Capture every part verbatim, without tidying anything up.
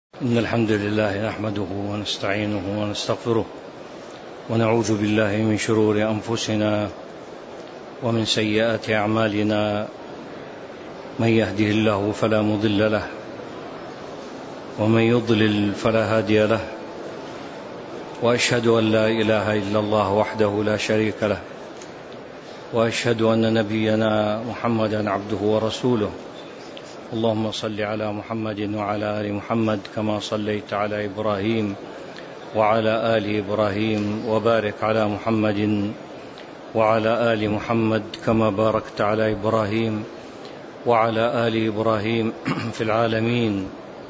إن الحمد لله نحمده ونستعينه ونستغفره ونعوذ بالله من شرور أنفسنا ومن سيئات أعمالنا. من يهده الله فلا مضل له ومن يضلل فلا هادي له، وأشهد أن لا إله إلا الله وحده لا شريك له، وأشهد أن نبينا محمدا عبده ورسوله. اللهم صل على محمد وعلى آل محمد كما صليت على إبراهيم وعلى آل إبراهيم، وبارك على محمد وعلى آل محمد كما باركت على إبراهيم وعلى آل إبراهيم في العالمين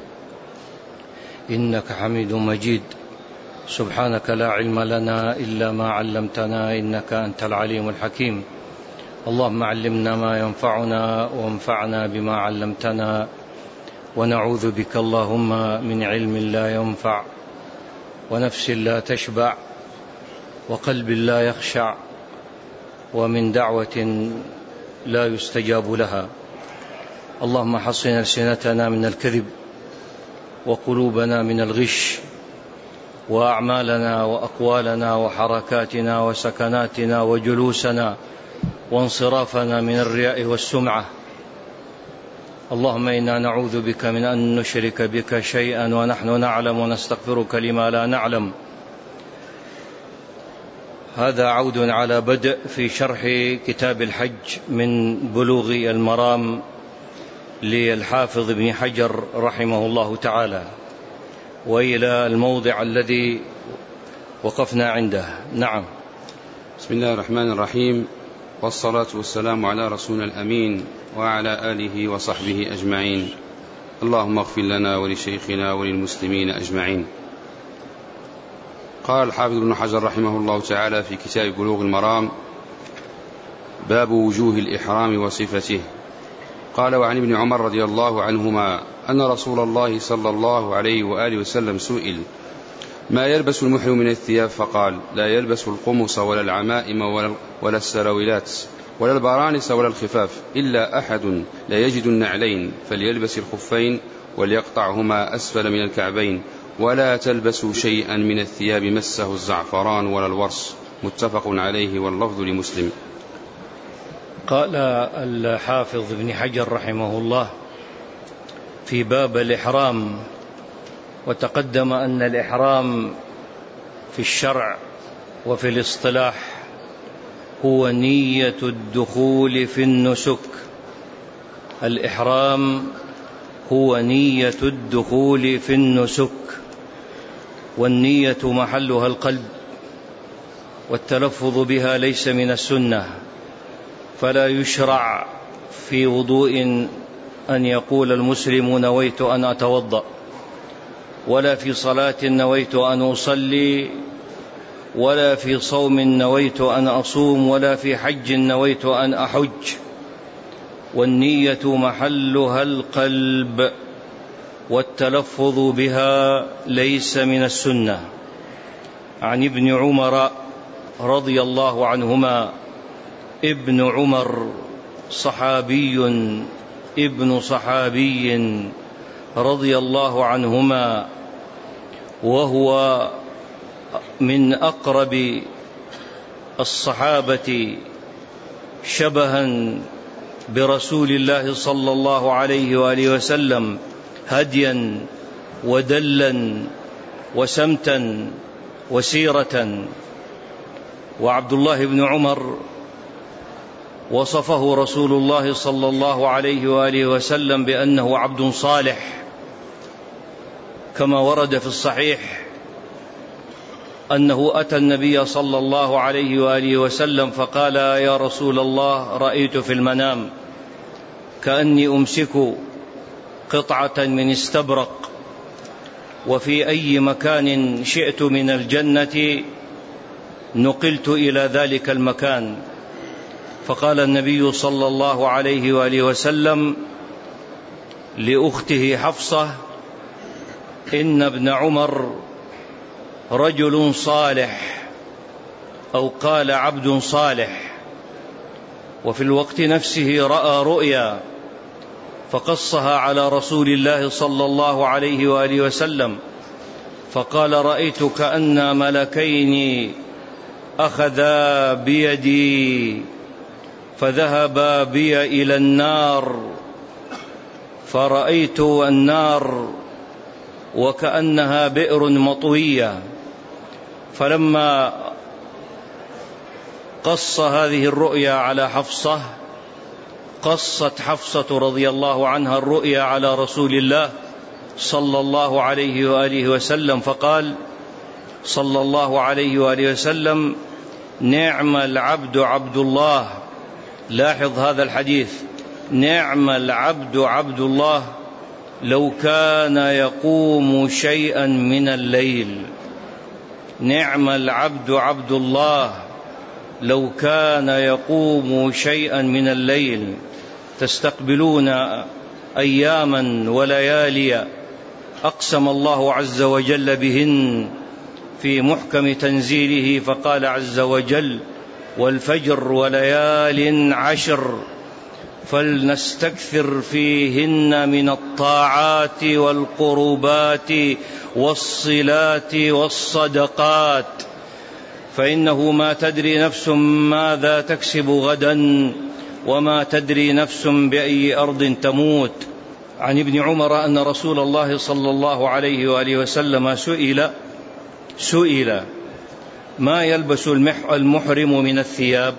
إنك حميد مجيد. سبحانك لا علم لنا إلا ما علمتنا إنك أنت العليم الحكيم. اللهم علمنا ما ينفعنا وانفعنا بما علمتنا، ونعوذ بك اللهم من علم لا ينفع ونفس لا تشبع وقلب لا يخشع ومن دعوة لا يستجاب لها. اللهم حصن ألسنتنا من الكذب وقلوبنا من الغش وأعمالنا وأقوالنا وحركاتنا وسكناتنا وجلوسنا وانصرافنا من الرياء والسمعة. اللهم إنا نعوذ بك من أن نشرك بك شيئا ونحن نعلم، ونستغفرك لما لا نعلم. هذا عود على بدء في شرح كتاب الحج من بلوغ المرام للحافظ ابن حجر رحمه الله تعالى، وإلى الموضع الذي وقفنا عنده. نعم. بسم الله الرحمن الرحيم، والصلاة والسلام على رسولنا الأمين وعلى آله وصحبه أجمعين. اللهم اغفر لنا ولشيخنا وللمسلمين أجمعين. قال الحافظ ابن حجر رحمه الله تعالى في كتاب بلوغ المرام: باب وجوه الإحرام وصفته. قال: وعن ابن عمر رضي الله عنهما أن رسول الله صلى الله عليه وآله وسلم سئل: ما يلبس المحرم من الثياب؟ فقال: لا يلبس القمص ولا العمائم ولا السراويلات ولا البرانس ولا الخفاف، إلا أحد لا يجد النعلين فليلبس الخفين وليقطعهما أسفل من الكعبين، ولا تلبسوا شيئا من الثياب مسه الزعفران ولا الورس. متفق عليه واللفظ لمسلم. قال الحافظ ابن حجر رحمه الله في باب الإحرام، وتقدم أن الإحرام في الشرع وفي الاصطلاح هو نية الدخول في النسك. الإحرام هو نية الدخول في النسك، والنية محلها القلب، والتلفظ بها ليس من السنة، فلا يشرع في وضوء أن يقول المسلم نويت أن أتوضأ، ولا في صلاة نويت أن أصلي، ولا في صوم نويت أن أصوم، ولا في حج نويت أن أحج. والنية محلها القلب، والتلفظ بها ليس من السنة. عن ابن عمر رضي الله عنهما، ابن عمر صحابي ابن صحابي رضي الله عنهما، وهو من أقرب الصحابة شبها برسول الله صلى الله عليه وآله وسلم، هديا ودلا وسمتا وسيرة. وعبد الله بن عمر وصفه رسول الله صلى الله عليه وآله وسلم بأنه عبد صالح، كما ورد في الصحيح أنه أتى النبي صلى الله عليه وآله وسلم فقال: يا رسول الله، رأيت في المنام كأني أمسك قطعة من استبرق، وفي أي مكان شئت من الجنة نقلت إلى ذلك المكان. فقال النبي صلى الله عليه وآله وسلم لأخته حفصة: إن ابن عمر رجل صالح، أو قال عبد صالح. وفي الوقت نفسه رأى رؤيا فقصها على رسول الله صلى الله عليه وآله وسلم، فقال: رأيت كأن ملكين أخذا بيدي فذهبا بي إلى النار، فرأيت النار وكأنها بئر مطوية. فلما قص هذه الرؤيا على حفصة، قصت حفصة رضي الله عنها الرؤيا على رسول الله صلى الله عليه وآله وسلم، فقال صلى الله عليه وآله وسلم: نعم العبد عبد الله. لاحظ هذا الحديث: نعم العبد عبد الله لو كان يقوم شيئا من الليل. نعم العبد عبد الله لو كان يقوم شيئا من الليل. تستقبلون أياما وليالي أقسم الله عز وجل بهن في محكم تنزيله، فقال عز وجل: والفجر وليال عشر، فلنستكثر فيهن من الطاعات والقربات والصلات والصدقات، فإنه ما تدري نفس ماذا تكسب غدا وما تدري نفس بأي أرض تموت. عن ابن عمر أن رسول الله صلى الله عليه وآله وسلم سئل سئل ما يلبس المحرم من الثياب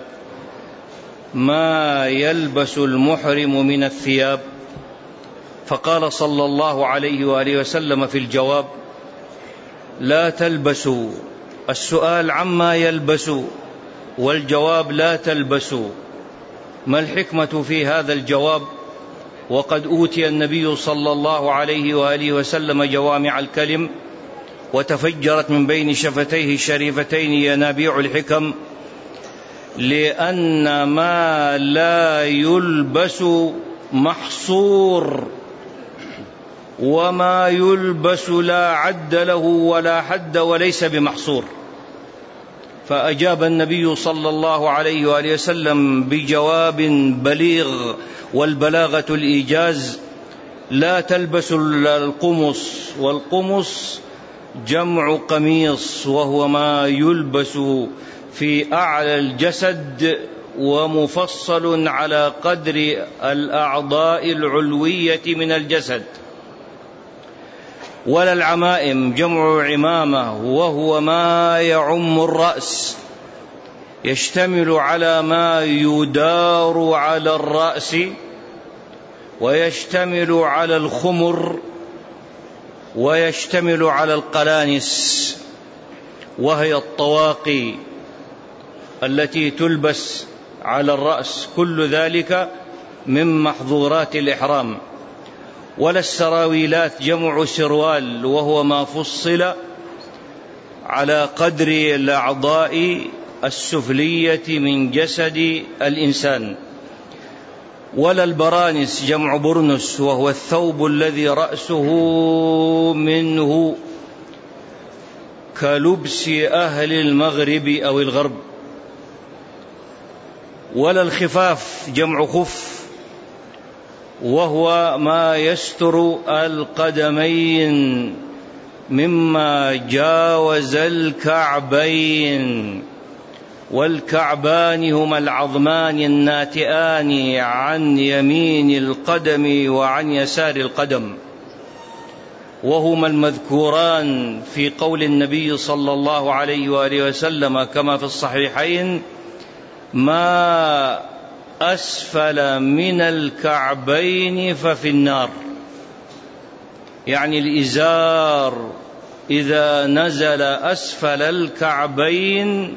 ما يلبس المحرم من الثياب فقال صلى الله عليه وآله وسلم في الجواب: لا تلبسوا. السؤال عما يلبس والجواب لا تلبسوا. ما الحكمة في هذا الجواب وقد أوتي النبي صلى الله عليه وآله وسلم جوامع الكلم وتفجرت من بين شفتيه الشريفتين ينابيع الحكم؟ لأن ما لا يلبس محصور، وما يلبس لا عد له ولا حد وليس بمحصور. فأجاب النبي صلى الله عليه وآله وسلم بجواب بليغ، والبلاغة الإيجاز: لا تلبس القمص. والقمص جمع قميص، وهو ما يلبس في أعلى الجسد ومفصل على قدر الأعضاء العلوية من الجسد. ولا العمائم جمع عمامة، وهو ما يعم الرأس، يشتمل على ما يدار على الرأس، ويشتمل على الخمر، ويشتمل على القلانس، وهي الطواقي التي تلبس على الرأس. كل ذلك من محظورات الإحرام. ولا السراويلات جمع سروال، وهو ما فصل على قدر الأعضاء السفلية من جسد الإنسان. ولا البرانس جمع برنس، وهو الثوب الذي رأسه منه كلبس أهل المغرب أو الغرب. ولا الخفاف جمع خف، وهو ما يستر القدمين مما جاوز الكعبين. والكعبان هما العظمان الناتئان عن يمين القدم وعن يسار القدم، وهما المذكوران في قول النبي صلى الله عليه وآله وسلم كما في الصحيحين: ما أسفل من الكعبين ففي النار. يعني الإزار إذا نزل أسفل الكعبين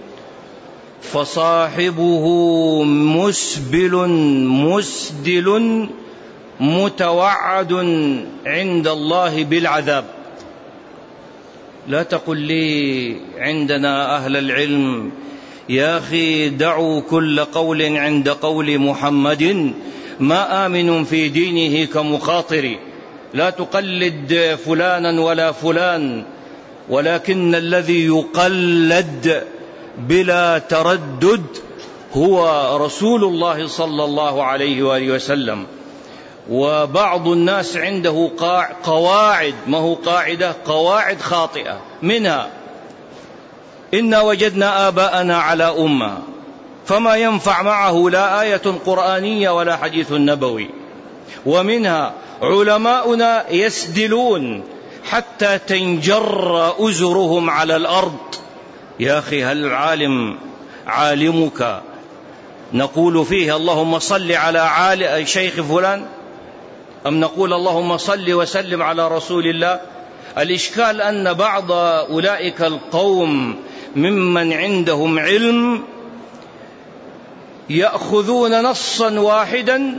فصاحبه مسبل مسدل متوعد عند الله بالعذاب. لا تقل لي عندنا أهل العلم يا أخي دعوا كل قول عند قول محمد، ما آمن في دينه كمخاطر. لا تقلد فلانا ولا فلان، ولكن الذي يقلد بلا تردد هو رسول الله صلى الله عليه وآله وسلم. وبعض الناس عنده قواعد، ما هو قاعدة، قواعد خاطئة، منها إنا وجدنا آباءنا على أمة، فما ينفع معه لا آية قرآنية ولا حديث نبوي. ومنها علماؤنا يسدلون حتى تنجر أزرهم على الأرض. يا أخي، هل العالم عالمك نقول فيه اللهم صل على شيخ فلان، أم نقول اللهم صل وسلم على رسول الله؟ الإشكال أن بعض أولئك القوم ممن عندهم علم يأخذون نصا واحدا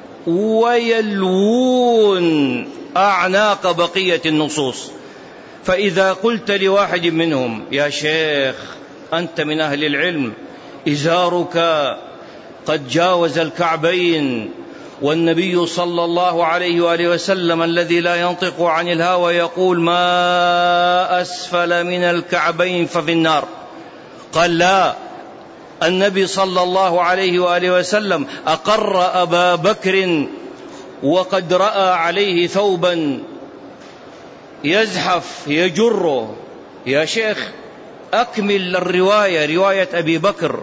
ويلوون أعناق بقية النصوص. فإذا قلت لواحد منهم يا شيخ أنت من أهل العلم، إزارك قد جاوز الكعبين، والنبي صلى الله عليه وآله وسلم الذي لا ينطق عن الهوى يقول ما أسفل من الكعبين ففي النار. قال لا، النبي صلى الله عليه وآله وسلم أقر أبا بكر وقد رأى عليه ثوبا يزحف يجره. يا شيخ أكمل الرواية، رواية أبي بكر،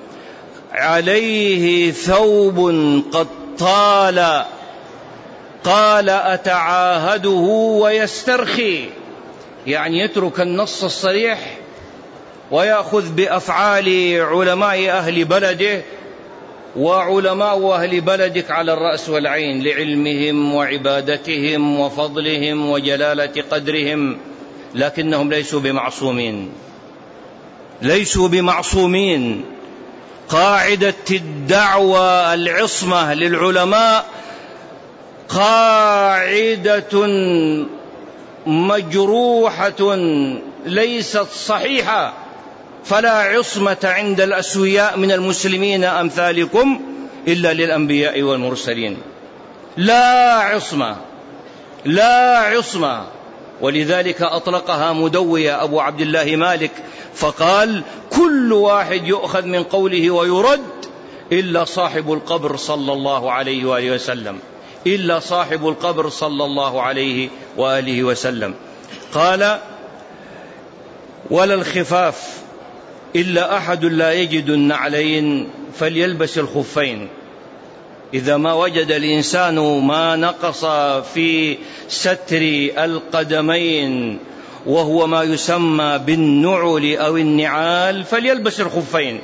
عليه ثوب قد طال، قال أتعاهده ويسترخي، يعني يترك النص الصريح ويأخذ بأفعال علماء أهل بلده، وعلماء أهل بلدك على الرأس والعين لعلمهم وعبادتهم وفضلهم وجلالة قدرهم، لكنهم ليسوا بمعصومين، ليسوا بمعصومين. قاعدة الدعوة العصمة للعلماء قاعدة مجروحة ليست صحيحة، فلا عصمة عند الأسوياء من المسلمين أمثالكم إلا للأنبياء والمرسلين. لا عصمة، لا عصمة. ولذلك أطلقها مدوية أبو عبد الله مالك فقال كل واحد يؤخذ من قوله ويرد إلا صاحب القبر صلى الله عليه وآله وسلم، إلا صاحب القبر صلى الله عليه وآله وسلم. قال ولا الخفاف إلا أحد لا يجد النعلين فليلبس الخفين. إذا ما وجد الإنسان ما نقص في ستر القدمين وهو ما يسمى بالنعل أو النعال فليلبس الخفين،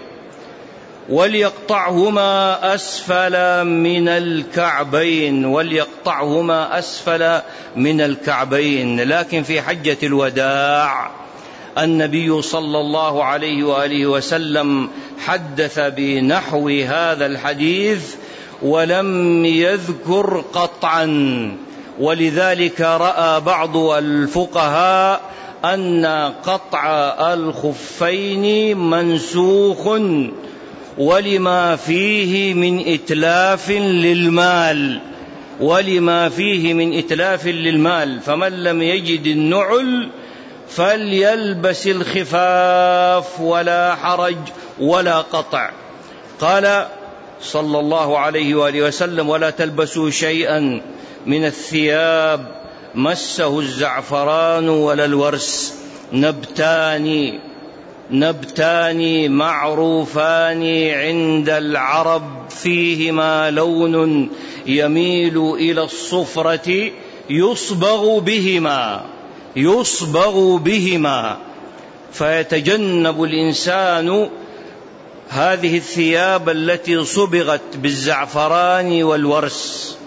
وليقطعهما أسفل من الكعبين، وليقطعهما أسفل من الكعبين. لكن في حجة الوداع النبي صلى الله عليه وآله وسلم حدث بنحو هذا الحديث ولم يذكر قطعا، ولذلك رأى بعض الفقهاء أن قطع الخفين منسوخ ولما فيه من إتلاف للمال، ولما فيه من إتلاف للمال، فمن لم يجد النعل فليلبس الخفاف ولا حرج ولا قطع. قال صلى الله عليه وآله وسلم ولا تلبسوا شيئا من الثياب مسه الزعفران ولا الورس، نبتان نبتان معروفان عند العرب فيهما لون يميل إلى الصفرة يصبغ بهما يصبغ بهما فيتجنب الإنسان هذه الثياب التي صبغت بالزعفران والورس.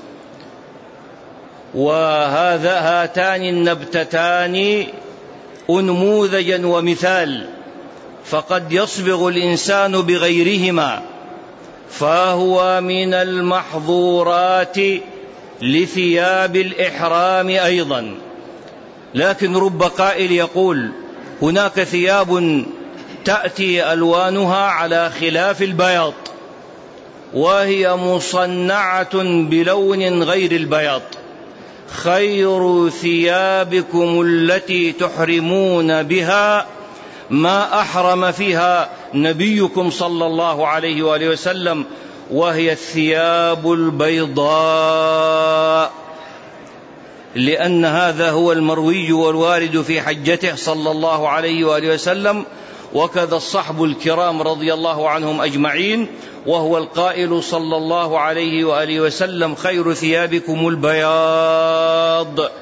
وهذا هاتان النبتتان أنموذجا ومثال، فقد يصبغ الإنسان بغيرهما فهو من المحظورات لثياب الإحرام أيضا. لكن رب قائل يقول هناك ثياب تأتي ألوانها على خلاف البياض وهي مصنعة بلون غير البياض، خير ثيابكم التي تحرمون بها ما أحرم فيها نبيكم صلى الله عليه وآله وسلم وهي الثياب البيضاء، لأن هذا هو المروي والوارد في حجته صلى الله عليه وآله وسلم، وكذا الصحب الكرام رضي الله عنهم أجمعين، وهو القائل صلى الله عليه وآله وسلم: خير ثيابكم البياض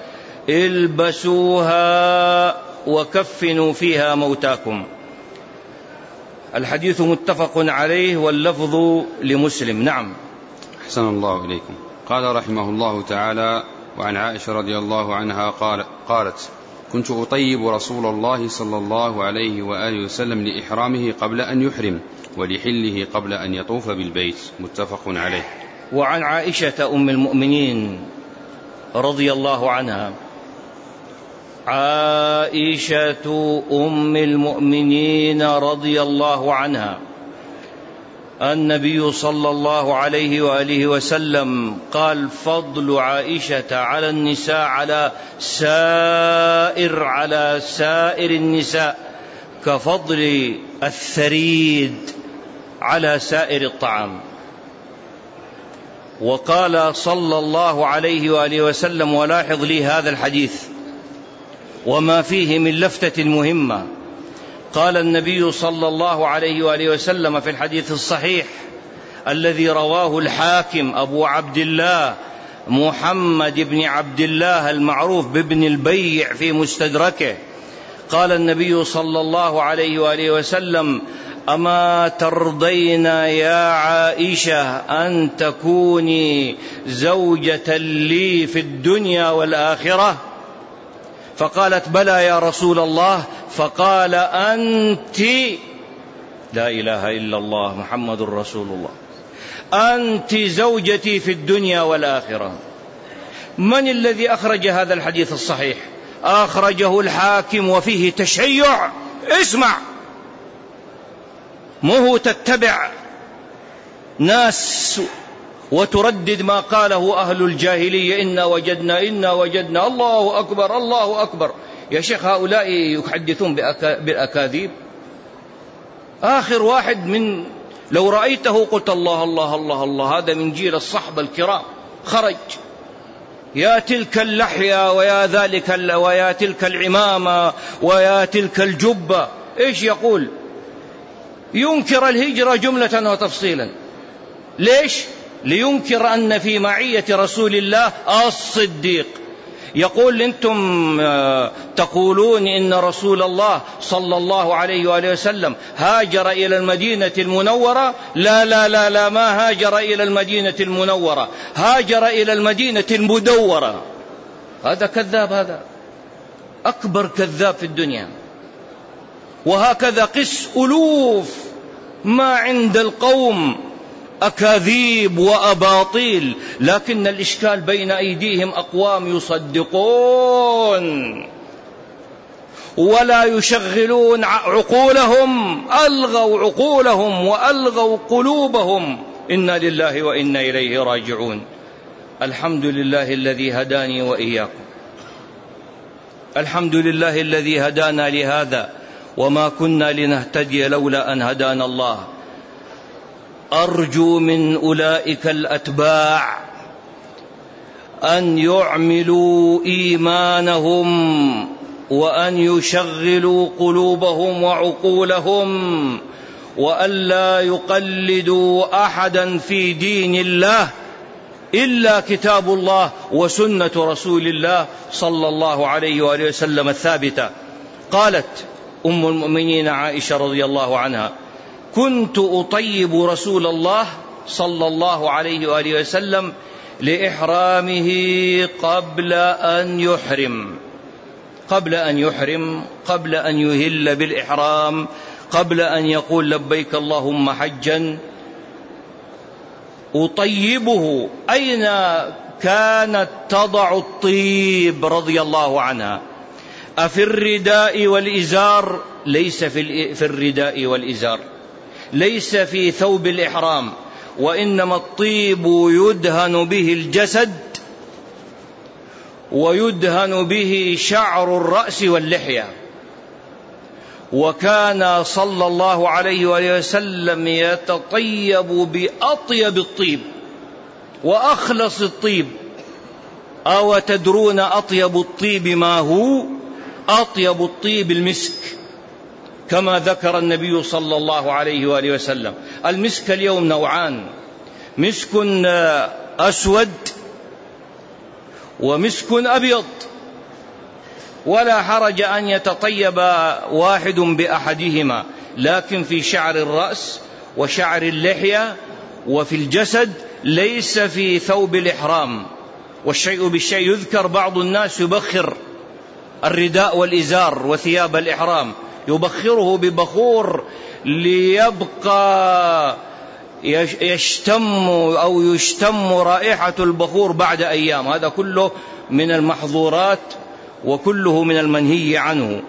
البسوها وكفنوا فيها موتاكم. الحديث متفق عليه واللفظ لمسلم. نعم. أحسن الله إليكم. قال رحمه الله تعالى: وعن عائشة رضي الله عنها قال قالت: كنت أطيب رسول الله صلى الله عليه وآله وسلم لإحرامه قبل أن يحرم، ولحله قبل أن يطوف بالبيت. متفق عليه. وعن عائشة أم المؤمنين رضي الله عنها: عائشة أم المؤمنين رضي الله عنها النبي صلى الله عليه وآله وسلم قال: فضل عائشة على النساء على سائر على سائر النساء كفضل الثريد على سائر الطعام. وقال صلى الله عليه وآله وسلم، ولاحظ لي هذا الحديث وما فيه من لفتة مهمة، قال النبي صلى الله عليه وآله وسلم في الحديث الصحيح الذي رواه الحاكم أبو عبد الله محمد بن عبد الله المعروف بابن البيع في مستدركه، قال النبي صلى الله عليه وآله وسلم: أما ترضين يا عائشة أن تكوني زوجة لي في الدنيا والآخرة؟ فقالت: بلى يا رسول الله. فقال: أنت، لا إله إلا الله محمد رسول الله، أنت زوجتي في الدنيا والآخرة. من الذي أخرج هذا الحديث الصحيح؟ أخرجه الحاكم، وفيه تشيع. اسمع، مو تتبع ناس وتردد ما قاله أهل الجاهلية: إنا وجدنا إنا وجدنا الله أكبر الله أكبر. يا شيخ، هؤلاء يحدثون بالأكاذيب. آخر واحد من لو رأيته قلت الله الله الله الله، هذا من جيل الصحبة الكرام، خرج يا تلك اللحية ويا ذلك ويا تلك العمامة ويا تلك الجبة. إيش يقول؟ ينكر الهجرة جملة وتفصيلا. ليش؟ لينكر أن في معية رسول الله الصديق. يقول: أنتم تقولون إن رسول الله صلى الله عليه وآله وسلم هاجر إلى المدينة المنورة. لا لا لا لا، ما هاجر إلى المدينة المنورة، هاجر إلى المدينة المدورة. هذا كذاب، هذا أكبر كذاب في الدنيا. وهكذا قس ألوف ما عند القوم أكاذيب وأباطيل، لكن الإشكال بين أيديهم أقوام يصدقون ولا يشغلون عقولهم، ألغوا عقولهم وألغوا قلوبهم. إنا لله وإنا إليه راجعون. الحمد لله الذي هداني وإياكم، الحمد لله الذي هدانا لهذا وما كنا لنهتدي لولا أن هدانا الله. أرجو من أولئك الأتباع أن يعملوا إيمانهم وأن يشغلوا قلوبهم وعقولهم، وأن لا يقلدوا أحدا في دين الله إلا كتاب الله وسنة رسول الله صلى الله عليه وآله وسلم الثابتة. قالت أم المؤمنين عائشة رضي الله عنها: كنت أطيب رسول الله صلى الله عليه وآله وسلم لإحرامه قبل أن يحرم، قبل أن يحرم قبل أن يهل بالإحرام، قبل أن يقول لبيك اللهم حجا. أطيبه. أين كانت تضع الطيب رضي الله عنها؟ أفي الرداء والإزار؟ ليس في الرداء والإزار، ليس في ثوب الإحرام، وإنما الطيب يدهن به الجسد ويدهن به شعر الرأس واللحية. وكان صلى الله عليه وآله وسلم يتطيب بأطيب الطيب وأخلص الطيب. أو تدرون أطيب الطيب ما هو؟ أطيب الطيب المسك، كما ذكر النبي صلى الله عليه وآله وسلم. المسك اليوم نوعان: مسك أسود ومسك أبيض، ولا حرج أن يتطيب واحد بأحدهما، لكن في شعر الرأس وشعر اللحية وفي الجسد، ليس في ثوب الإحرام. والشيء بالشيء يذكر. بعض الناس يبخر الرداء والإزار وثياب الإحرام، يبخره ببخور ليبقى يشتم أو يشتم رائحة البخور بعد أيام. هذا كله من المحظورات وكله من المنهي عنه.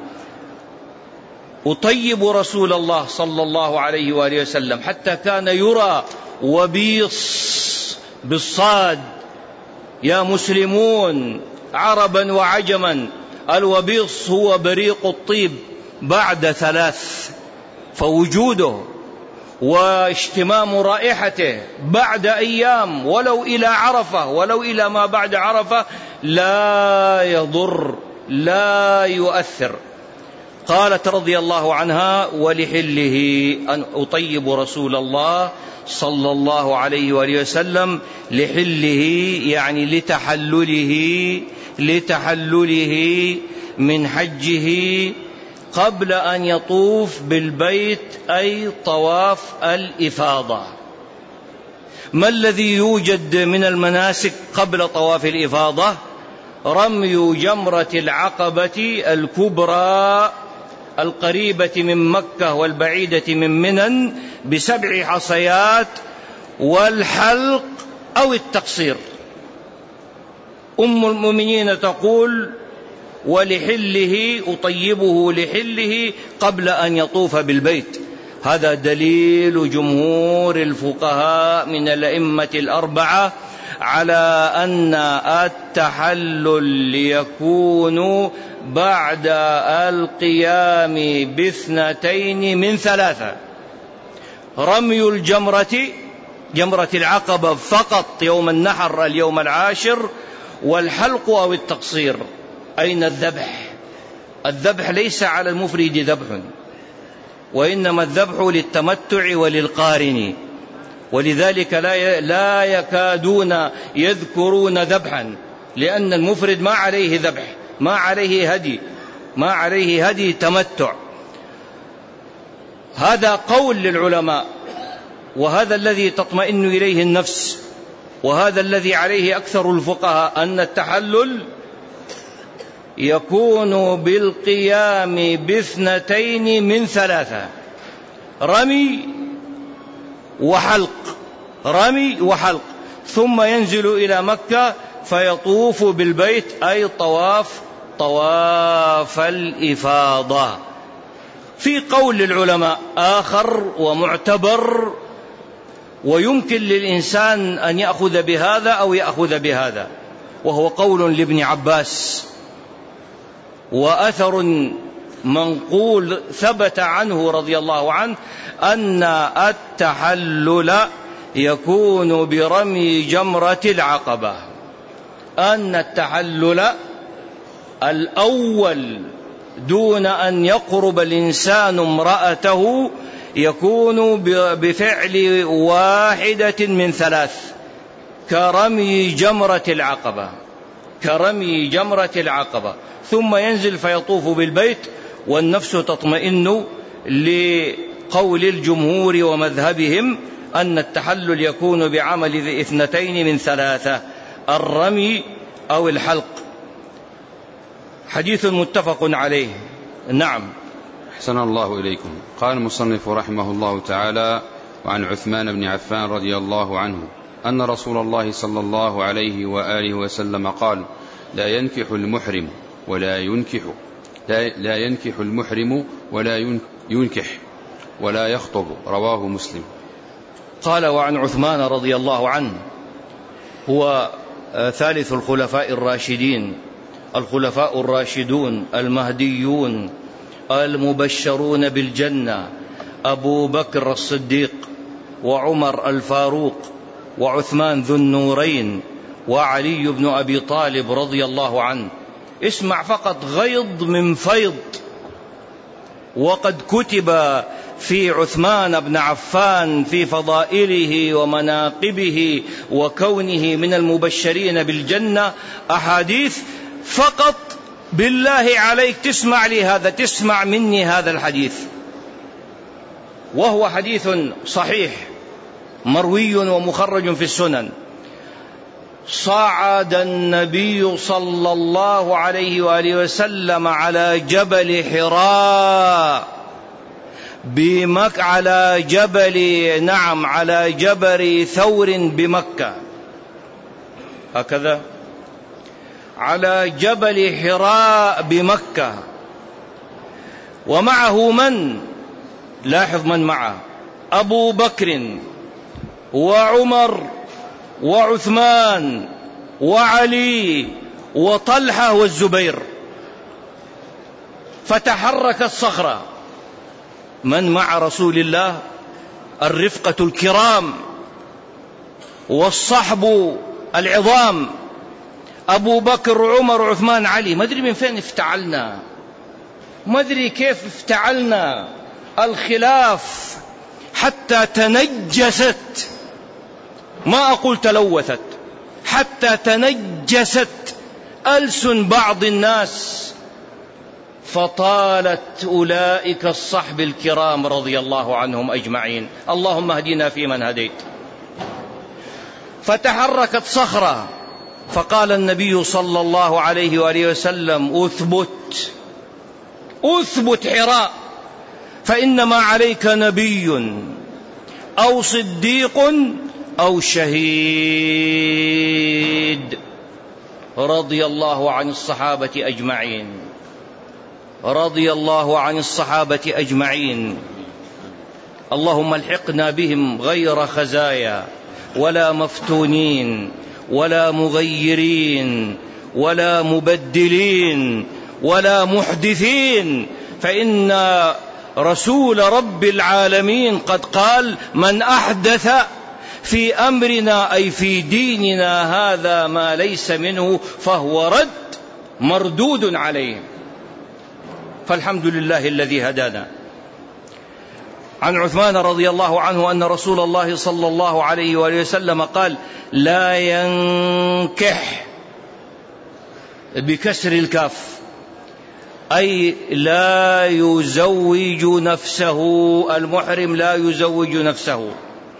أطيب رسول الله صلى الله عليه وآله وسلم حتى كان يرى وبيص بالصاد. يا مسلمون عربا وعجما، الوبيص هو بريق الطيب بعد ثلاث، فوجوده واشتمام رائحته بعد أيام ولو إلى عرفة ولو إلى ما بعد عرفة لا يضر لا يؤثر. قالت رضي الله عنها: ولحله أن أطيب رسول الله صلى الله عليه وآله وسلم. لحله يعني لتحلله لتحلله من حجه قبل أن يطوف بالبيت، أي طواف الإفاضة. ما الذي يوجد من المناسك قبل طواف الإفاضة؟ رمي جمرة العقبة الكبرى القريبة من مكة والبعيدة من منى بسبع حصيات، والحلق أو التقصير. أم المؤمنين تقول: ولحله أطيبه لحله قبل أن يطوف بالبيت. هذا دليل جمهور الفقهاء من الأئمة الأربعة على أن التحلل يكون بعد القيام باثنتين من ثلاثة: رمي الجمرة جمرة العقبة فقط يوم النحر اليوم العاشر، والحلق أو التقصير. أين الذبح؟ الذبح ليس على المفرد ذبح، وإنما الذبح للتمتع وللقارن، ولذلك لا يكادون يذكرون ذبحا، لأن المفرد ما عليه ذبح، ما عليه هدي، ما عليه هدي تمتع. هذا قول للعلماء، وهذا الذي تطمئن إليه النفس، وهذا الذي عليه أكثر الفقهاء، أن التحلل يكون بالقيام باثنتين من ثلاثة: رمي وحلق، رمي وحلق، ثم ينزل إلى مكة فيطوف بالبيت، أي طواف طواف الإفاضة. في قول للعلماء آخر ومعتبر، ويمكن للإنسان أن يأخذ بهذا أو يأخذ بهذا، وهو قول لابن عباس، وأثر منقول ثبت عنه رضي الله عنه أن التحلل يكون برمي جمرة العقبة، أن التحلل الأول دون أن يقرب الإنسان امرأته يكون بفعل واحدة من ثلاث: كرمي جمرة العقبة كرمي جمرة العقبة ثم ينزل فيطوف بالبيت. والنفس تطمئن لقول الجمهور ومذهبهم أن التحلل يكون بعمل اثنتين من ثلاثة: الرمي أو الحلق. حديث متفق عليه. نعم. أحسن الله إليكم. قال المصنف رحمه الله تعالى: وعن عثمان بن عفان رضي الله عنه أن رسول الله صلى الله عليه وآله وسلم قال: لا ينكح المحرم ولا ينكح لا, لا ينكح المحرم ولا ينكح ولا يخطب. رواه مسلم. قال: وعن عثمان رضي الله عنه، هو ثالث الخلفاء الراشدين، الخلفاء الراشدون المهديون، المبشرون بالجنة أبو بكر الصديق وعمر الفاروق وعثمان ذو النورين وعلي بن أبي طالب رضي الله عنه. اسمع فقط غيض من فيض. وقد كتب في عثمان بن عفان في فضائله ومناقبه وكونه من المبشرين بالجنة أحاديث. فقط بالله عليك تسمع لي هذا، تسمع مني هذا الحديث، وهو حديث صحيح مروي ومخرج في السنن. صعد النبي صلى الله عليه وآله وسلم على جبل حراء بمكة، على جبل نعم على جبل ثور بمكة، هكذا على جبل حراء بمكة، ومعه من؟ لاحظ من معه: أبو بكر وعمر وعثمان وعلي وطلحة والزبير. فتحركت الصخرة. من مع رسول الله؟ الرفقة الكرام والصحب العظام، أبو بكر وعمر وعثمان علي. ما أدري من فين افتعلنا، ما أدري كيف افتعلنا الخلاف حتى تنجست، ما أقول تلوثت، حتى تنجست ألسن بعض الناس. فطالت أولئك الصحب الكرام رضي الله عنهم أجمعين. اللهم اهدنا فيمن هديت. فتحركت صخرة، فقال النبي صلى الله عليه وآله وسلم: أثبت أثبت حراء، فإنما عليك نبي أو صديق أو شهيد. رضي الله عن الصحابة أجمعين، رضي الله عن الصحابة أجمعين. اللهم الحقنا بهم غير خزايا ولا مفتونين ولا مغيرين ولا مبدلين ولا محدثين، فإن رسول رب العالمين قد قال: من أحدث في أمرنا أي في ديننا هذا ما ليس منه فهو رد مردود عليه. فالحمد لله الذي هدانا. عن عثمان رضي الله عنه أن رسول الله صلى الله عليه وآله وسلم قال: لا ينكح، بكسر الكاف، أي لا يزوج نفسه، المحرم لا يزوج نفسه.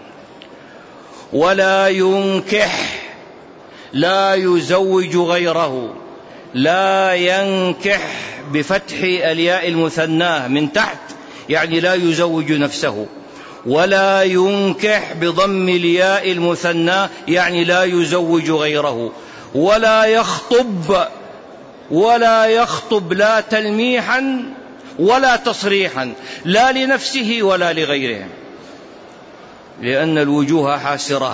ولا ينكح، لا يزوج غيره. لا ينكح بفتح الياء المثناه من تحت، يعني لا يزوج نفسه. ولا ينكح بضم الياء المثناه، يعني لا يزوج غيره. ولا يخطب، ولا يخطب لا تلميحا ولا تصريحا، لا لنفسه ولا لغيره، لأن الوجوه حاسرة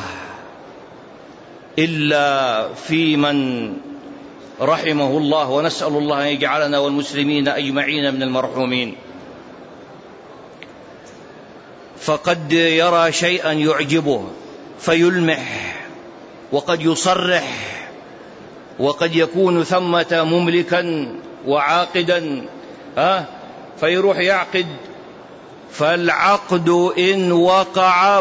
إلا في من رحمه الله، ونسأل الله أن يجعلنا والمسلمين أجمعين من المرحومين. فقد يرى شيئا يعجبه فيلمح، وقد يصرح، وقد يكون ثمة مملكا وعاقدا ها فيروح يعقد. فالعقد إن وقع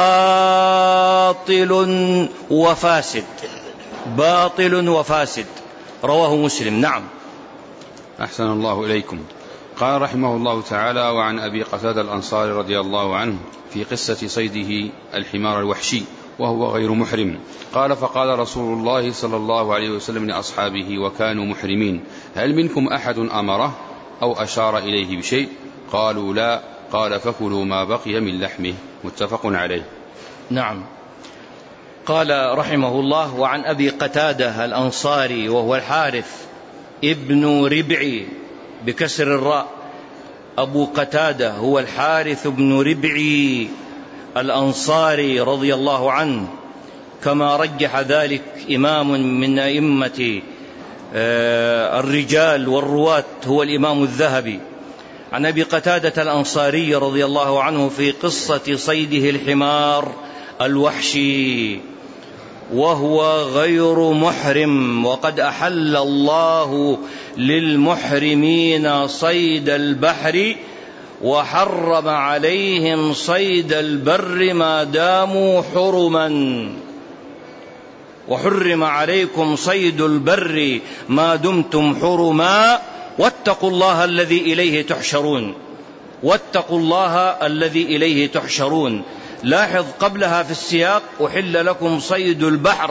باطل وفاسد، باطل وفاسد. رواه مسلم. نعم. أحسن الله إليكم. قال رحمه الله تعالى: وعن أبي قتادة الأنصاري رضي الله عنه في قصة صيده الحمار الوحشي وهو غير محرم، قال: فقال رسول الله صلى الله عليه وسلم لأصحابه وكانوا محرمين: هل منكم أحد أمره أو أشار إليه بشيء؟ قالوا: لا. قال: فكلوا ما بقي من لحمه. متفق عليه. نعم. قال رحمه الله: وعن أبي قتادة الأنصاري وهو الحارث ابن ربعي بكسر الراء. أبو قتادة هو الحارث بن ربعي الأنصاري رضي الله عنه، كما رجح ذلك إمام من أئمة الرجال والرواة هو الإمام الذهبي. عن أبي قتادة الأنصاري رضي الله عنه في قصة صيده الحمار الوحشي وهو غير محرم، وقد أحل الله للمحرمين صيد البحر وحرم عليهم صيد البر ما داموا حرما، وحرم عليكم صيد البر ما دمتم حرما واتقوا الله الذي إليه تحشرون، واتقوا الله الذي إليه تحشرون. لاحظ قبلها في السياق أحل لكم صيد البحر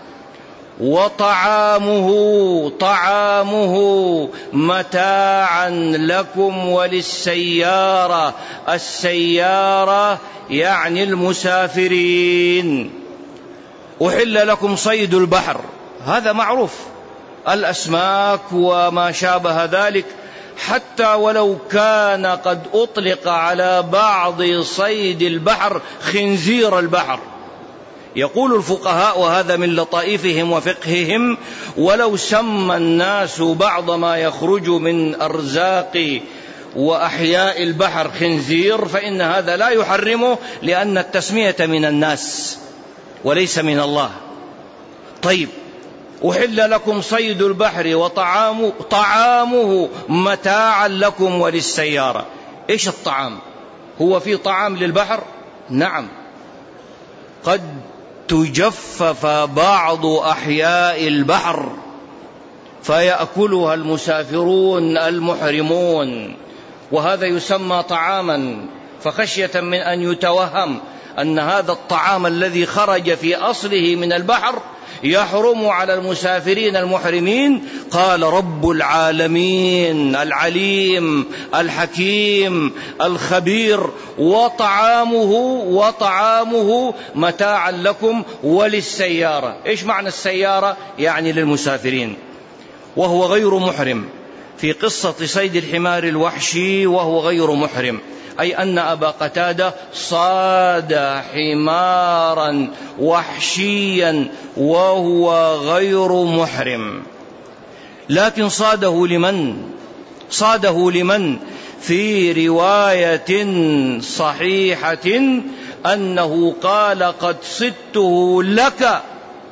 وطعامه طعامه متاعا لكم وللسيارة، السيارة يعني المسافرين. أحل لكم صيد البحر، هذا معروف، الأسماك وما شابه ذلك، حتى ولو كان قد أطلق على بعض صيد البحر خنزير البحر. يقول الفقهاء وهذا من لطائفهم وفقههم: ولو سمى الناس بعض ما يخرج من أرزاق وأحياء البحر خنزير فإن هذا لا يحرمه، لأن التسمية من الناس وليس من الله. طيب، أحل لكم صيد البحر وطعامه طعامه متاعا لكم وللسيارة. إيش الطعام؟ هو في طعام للبحر؟ نعم، قد تجفف بعض أحياء البحر فيأكلها المسافرون المحرمون، وهذا يسمى طعاما، فخشية من أن يتوهم أن هذا الطعام الذي خرج في أصله من البحر يحرم على المسافرين المحرمين، قال رب العالمين العليم الحكيم الخبير: وطعامه وطعامه متاعا لكم وللسيارة. إيش معنى السيارة؟ يعني للمسافرين. وهو غير محرم، في قصة صيد الحمار الوحشي وهو غير محرم، أي أن أبا قتادة صاد حمارا وحشيا وهو غير محرم. لكن صاده لمن؟ صاده لمن؟ في رواية صحيحة أنه قال: قد صدته لك،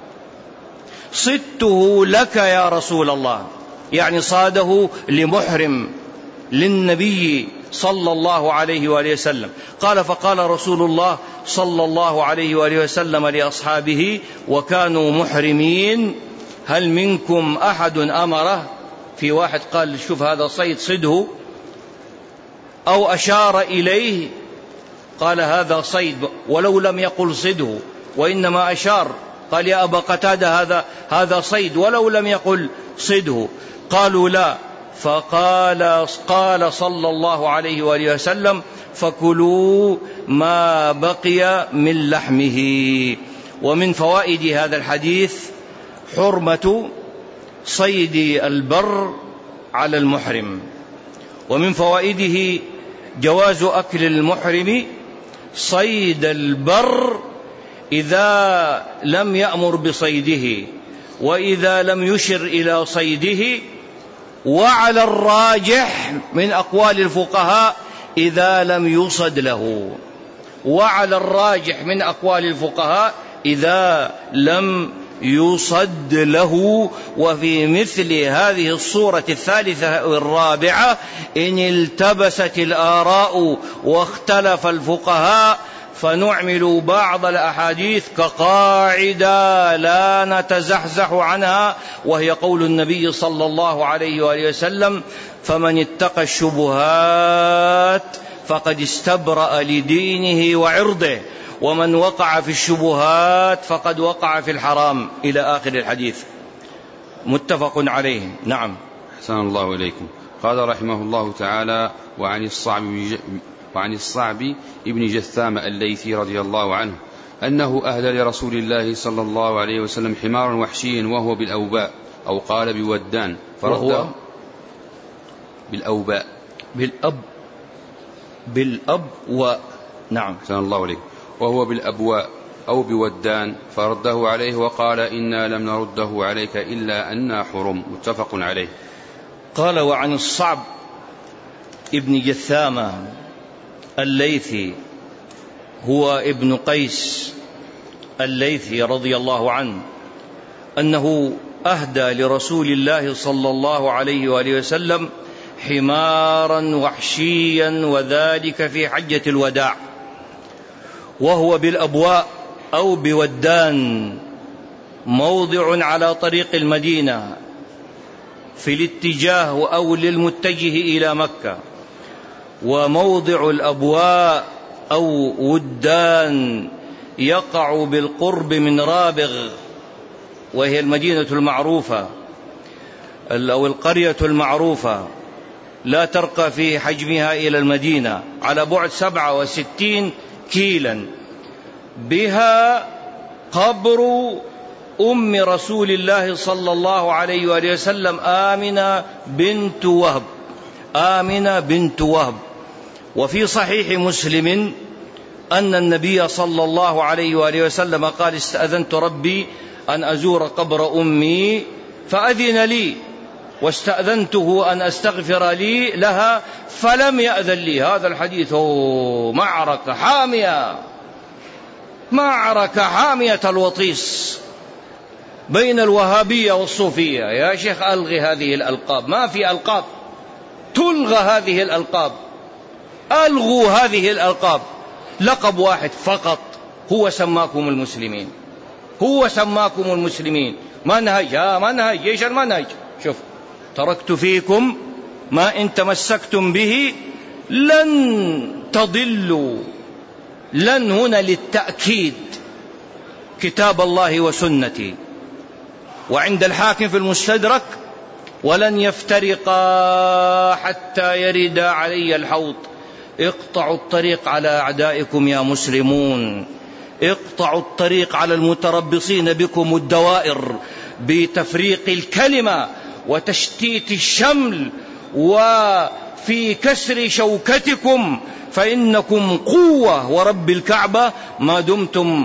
صدته لك يا رسول الله، يعني صاده لمحرم للنبي صلى الله عليه وآله وسلم. قال: فقال رسول الله صلى الله عليه وآله وسلم لأصحابه وكانوا محرمين: هل منكم أحد أمره؟ في واحد قال: شوف هذا صيد صده، أو أشار إليه، قال: هذا صيد، ولو لم يقل صده وإنما أشار، قال: يا أبا قتادة هذا هذا صيد، ولو لم يقل صده. قالوا: لا. فقال قال صلى الله عليه وآله وسلم: فكلوا ما بقي من لحمه. ومن فوائد هذا الحديث حرمة صيد البر على المحرم، ومن فوائده جواز أكل المحرم صيد البر إذا لم يأمر بصيده، وإذا لم يشر إلى صيده، وعلى الراجح من أقوال الفقهاء إذا لم يصد له، وعلى الراجح من أقوال الفقهاء إذا لم يصد له. وفي مثل هذه الصورة الثالثة والرابعة إن التبست الآراء واختلف الفقهاء فنعمل بعض الأحاديث كقاعدة لا نتزحزح عنها، وهي قول النبي صلى الله عليه وآله وسلم: فمن اتقى الشبهات فقد استبرأ لدينه وعرضه، ومن وقع في الشبهات فقد وقع في الحرام، إلى آخر الحديث، متفق عليه. نعم. أحسن الله إليكم. قال رحمه الله تعالى: وعن الصعب وعن الصعب ابن جثام الليثي رضي الله عنه أنه أهدى لرسول الله صلى الله عليه وسلم حمارا وحشيا وهو بالأوباء، أو قال بودان، فرده بالأوباء بالأب بالأب و نعم أحسن الله عليك وهو بالأبواء أو بودان، فرده عليه وقال: إنا لم نرده عليك إلا أننا حرم، متفق عليه. قال: وعن الصعب ابن جثامة الليثي، هو ابن قيس الليثي رضي الله عنه، أنه أهدى لرسول الله صلى الله عليه وآله وسلم حمارا وحشيا، وذلك في حجة الوداع، وهو بالأبواء أو بودان، موضع على طريق المدينة في الاتجاه أو للمتجه إلى مكة. وموضع الأبواء أو ودان يقع بالقرب من رابغ، وهي المدينة المعروفة أو القرية المعروفة، لا ترقى في حجمها إلى المدينة، على بعد سبعة وستين كيلا. بها قبر أم رسول الله صلى الله عليه وآله وسلم آمنة بنت وهب، آمنة بنت وهب. وفي صحيح مسلم أن النبي صلى الله عليه وآله وسلم قال: استأذنت ربي أن أزور قبر أمي فأذن لي، واستأذنته أن أستغفر لي لها فلم يأذن لي. هذا الحديث معركة حامية، معركة حامية الوطيس بين الوهابية والصوفية. يا شيخ ألغي هذه الألقاب، ما في ألقاب، تلغى هذه الألقاب، ألغوا هذه الألقاب. لقب واحد فقط هو سماكم المسلمين، هو سماكم المسلمين. منهج، ها منهج، ايش المنهج؟ شوف: تركت فيكم ما إن تمسكتم به لن تضلوا. لن هنا للتأكيد، كتاب الله وسنتي. وعند الحاكم في المستدرك: ولن يفترقا حتى يرد علي الحوض. اقطعوا الطريق على أعدائكم يا مسلمون، اقطعوا الطريق على المتربصين بكم الدوائر بتفريق الكلمة وتشتيت الشمل وفي كسر شوكتكم، فإنكم قوة ورب الكعبة ما دمتم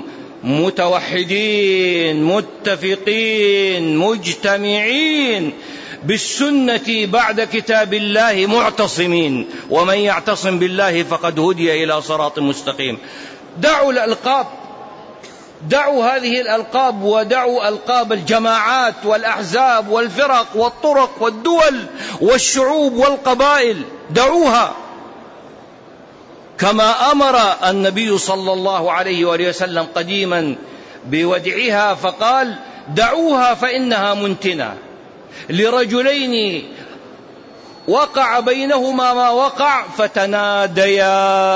متوحدين متفقين مجتمعين بالسنة بعد كتاب الله معتصمين. ومن يعتصم بالله فقد هدي إلى صراط مستقيم. دعوا الألقاب، دعوا هذه الألقاب، ودعوا ألقاب الجماعات والأحزاب والفرق والطرق والدول والشعوب والقبائل، دعوها كما أمر النبي صلى الله عليه وآله وسلم قديما بودعها، فقال: دعوها فإنها منتنة. لرجلين وقع بينهما ما وقع فتناديا،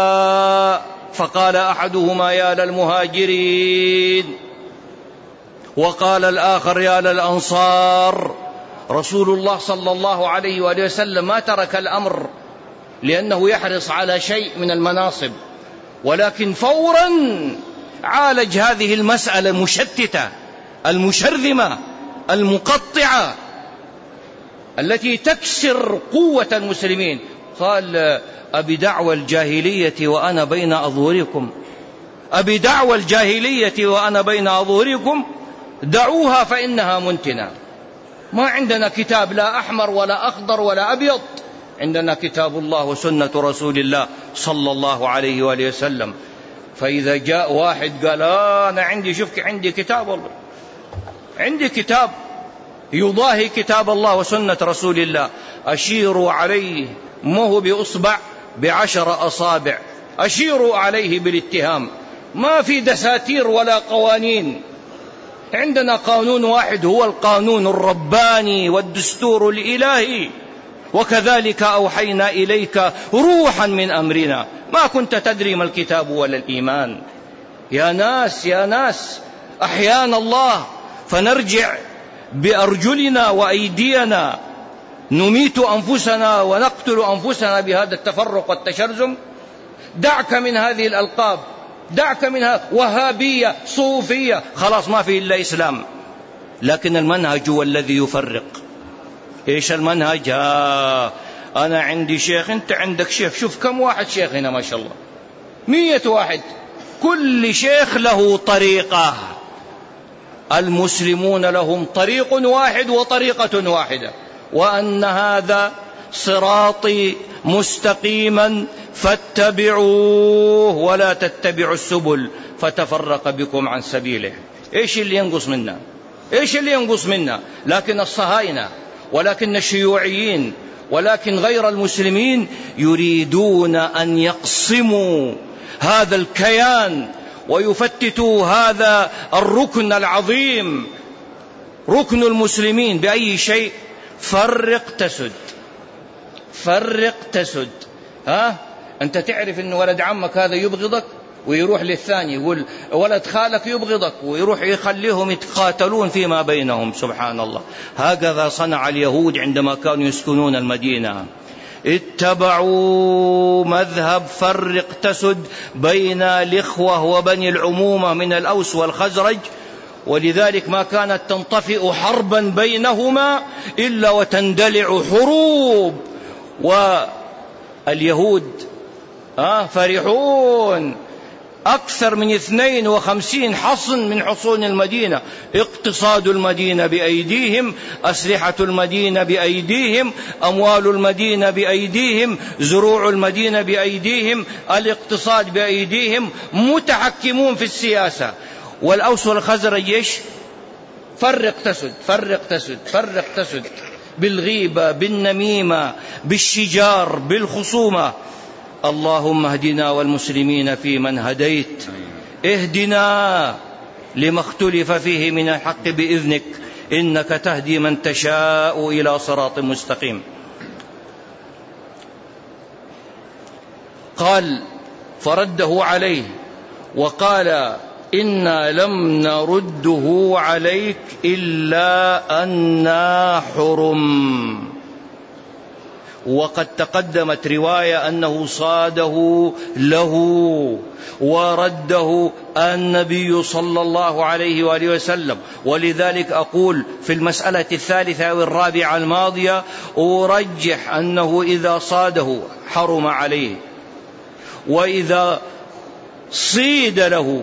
فقال أحدهما: يا للمهاجرين، وقال الآخر: يا للأنصار. رسول الله صلى الله عليه وآله وسلم ما ترك الأمر لأنه يحرص على شيء من المناصب، ولكن فورا عالج هذه المسألة المشتتة المشرذمة المقطعة التي تكسر قوة المسلمين. قال: أبي دعوى الجاهلية وأنا بين أظهركم، أبي دعوى الجاهلية وأنا بين أظهركم، دعوها فإنها منتنة. ما عندنا كتاب لا أحمر ولا أخضر ولا أبيض، عندنا كتاب الله وسنة رسول الله صلى الله عليه وآله وسلم. فإذا جاء واحد قال: آه أنا عندي، شوفك عندي كتاب الله، عندي كتاب يضاهي كتاب الله وسنة رسول الله، أشيروا عليه ما هو بأصبع، بعشر أصابع، أشيروا عليه بالاتهام. ما في دساتير ولا قوانين، عندنا قانون واحد هو القانون الرباني والدستور الإلهي. وكذلك أوحينا إليك روحا من أمرنا ما كنت تدري ما الكتاب ولا الإيمان. يا ناس يا ناس، أحيانا الله فنرجع بأرجلنا وأيدينا نميت أنفسنا ونقتل أنفسنا بهذا التفرق والتشرذم. دعك من هذه الألقاب، دعك منها وهابية صوفية، خلاص ما في إلا إسلام. لكن المنهج هو الذي يفرق. إيش المنهج؟ آه أنا عندي شيخ، أنت عندك شيخ، شوف كم واحد شيخ هنا ما شاء الله، مية واحد، كل شيخ له طريقة. المسلمون لهم طريق واحد وطريقة واحدة، وأن هذا صراطي مستقيما فاتبعوه ولا تتبعوا السبل فتفرق بكم عن سبيله. إيش اللي ينقص منا؟ إيش اللي ينقص منا؟ لكن الصهاينة ولكن الشيوعيين ولكن غير المسلمين يريدون أن يقسموا هذا الكيان ويفتتوا هذا الركن العظيم ركن المسلمين بأي شيء؟ فرق تسد، فرق تسد. ها أنت تعرف أن ولد عمك هذا يبغضك ويروح للثاني يقول ولد خالك يبغضك ويروح يخليهم يتقاتلون فيما بينهم. سبحان الله. هكذا صنع اليهود عندما كانوا يسكنون المدينة، اتبعوا مذهب فرق تسد بين الإخوة وبني العمومة من الأوس والخزرج، ولذلك ما كانت تنطفئ حربا بينهما إلا وتندلع حروب. واليهود آه فرحون، أكثر من اثنين وخمسين حصن من حصون المدينة، اقتصاد المدينة بأيديهم، أسلحة المدينة بأيديهم، أموال المدينة بأيديهم، زروع المدينة بأيديهم، الاقتصاد بأيديهم، متحكمون في السياسة. والأوس والخزرج ايش؟ فرق تسد، فرق تسد، فرق تسد، بالغيبة، بالنميمة، بالشجار، بالخصومة. اللهم اهدنا والمسلمين فيمن هديت، اهدنا لما اختلف فيه من الحق بإذنك، إنك تهدي من تشاء إلى صراط مستقيم. قال فرده عليه وقال إنا لم نرده عليك إلا أننا حرم. وقد تقدمت رواية أنه صاده له ورده النبي صلى الله عليه وآله وسلم. ولذلك أقول في المسألة الثالثة أو الرابعة الماضية أرجح أنه إذا صاده حرم عليه، وإذا صيد له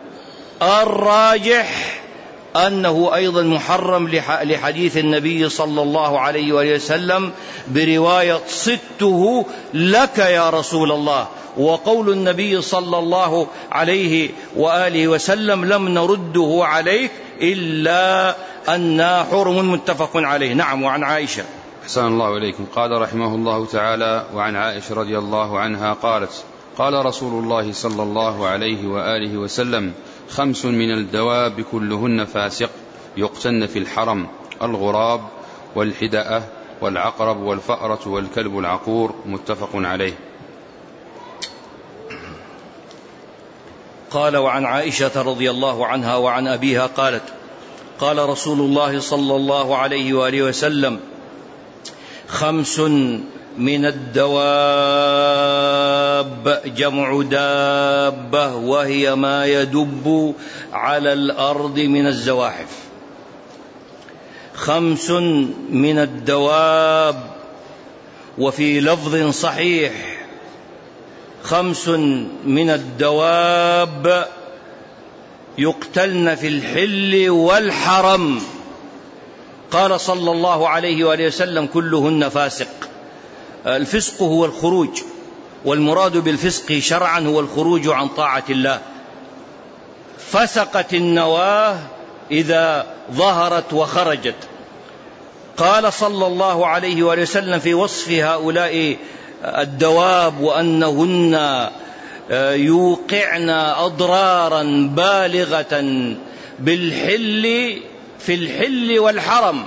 الراجح أنه أيضا محرم لحديث النبي صلى الله عليه وسلم برواية صدته لك يا رسول الله، وقول النبي صلى الله عليه وآله وسلم لم نرده عليك إلا أننا حرم متفق عليه. نعم. وعن عائشة أحسن الله إليكم قال رحمه الله تعالى وعن عائشة رضي الله عنها قالت قال رسول الله صلى الله عليه وآله وسلم خمس من الدواب كلهن فاسق يقتلن في الحرم: الغراب والحدأة والعقرب والفأرة والكلب العقور. متفق عليه. قال وعن عائشة رضي الله عنها وعن أبيها قالت قال رسول الله صلى الله عليه وآله وسلم خمس من الدواب جمع دابة وهي ما يدب على الأرض من الزواحف. خمس من الدواب، وفي لفظ صحيح خمس من الدواب يقتلن في الحل والحرم. قال صلى الله عليه وآله وسلم كلهن فاسق. الفسق هو الخروج، والمراد بالفسق شرعا هو الخروج عن طاعة الله. فسقت النواه إذا ظهرت وخرجت. قال صلى الله عليه وآله وسلم في وصف هؤلاء الدواب وأنهن يوقعن أضرارا بالغة بالحل في الحل والحرم،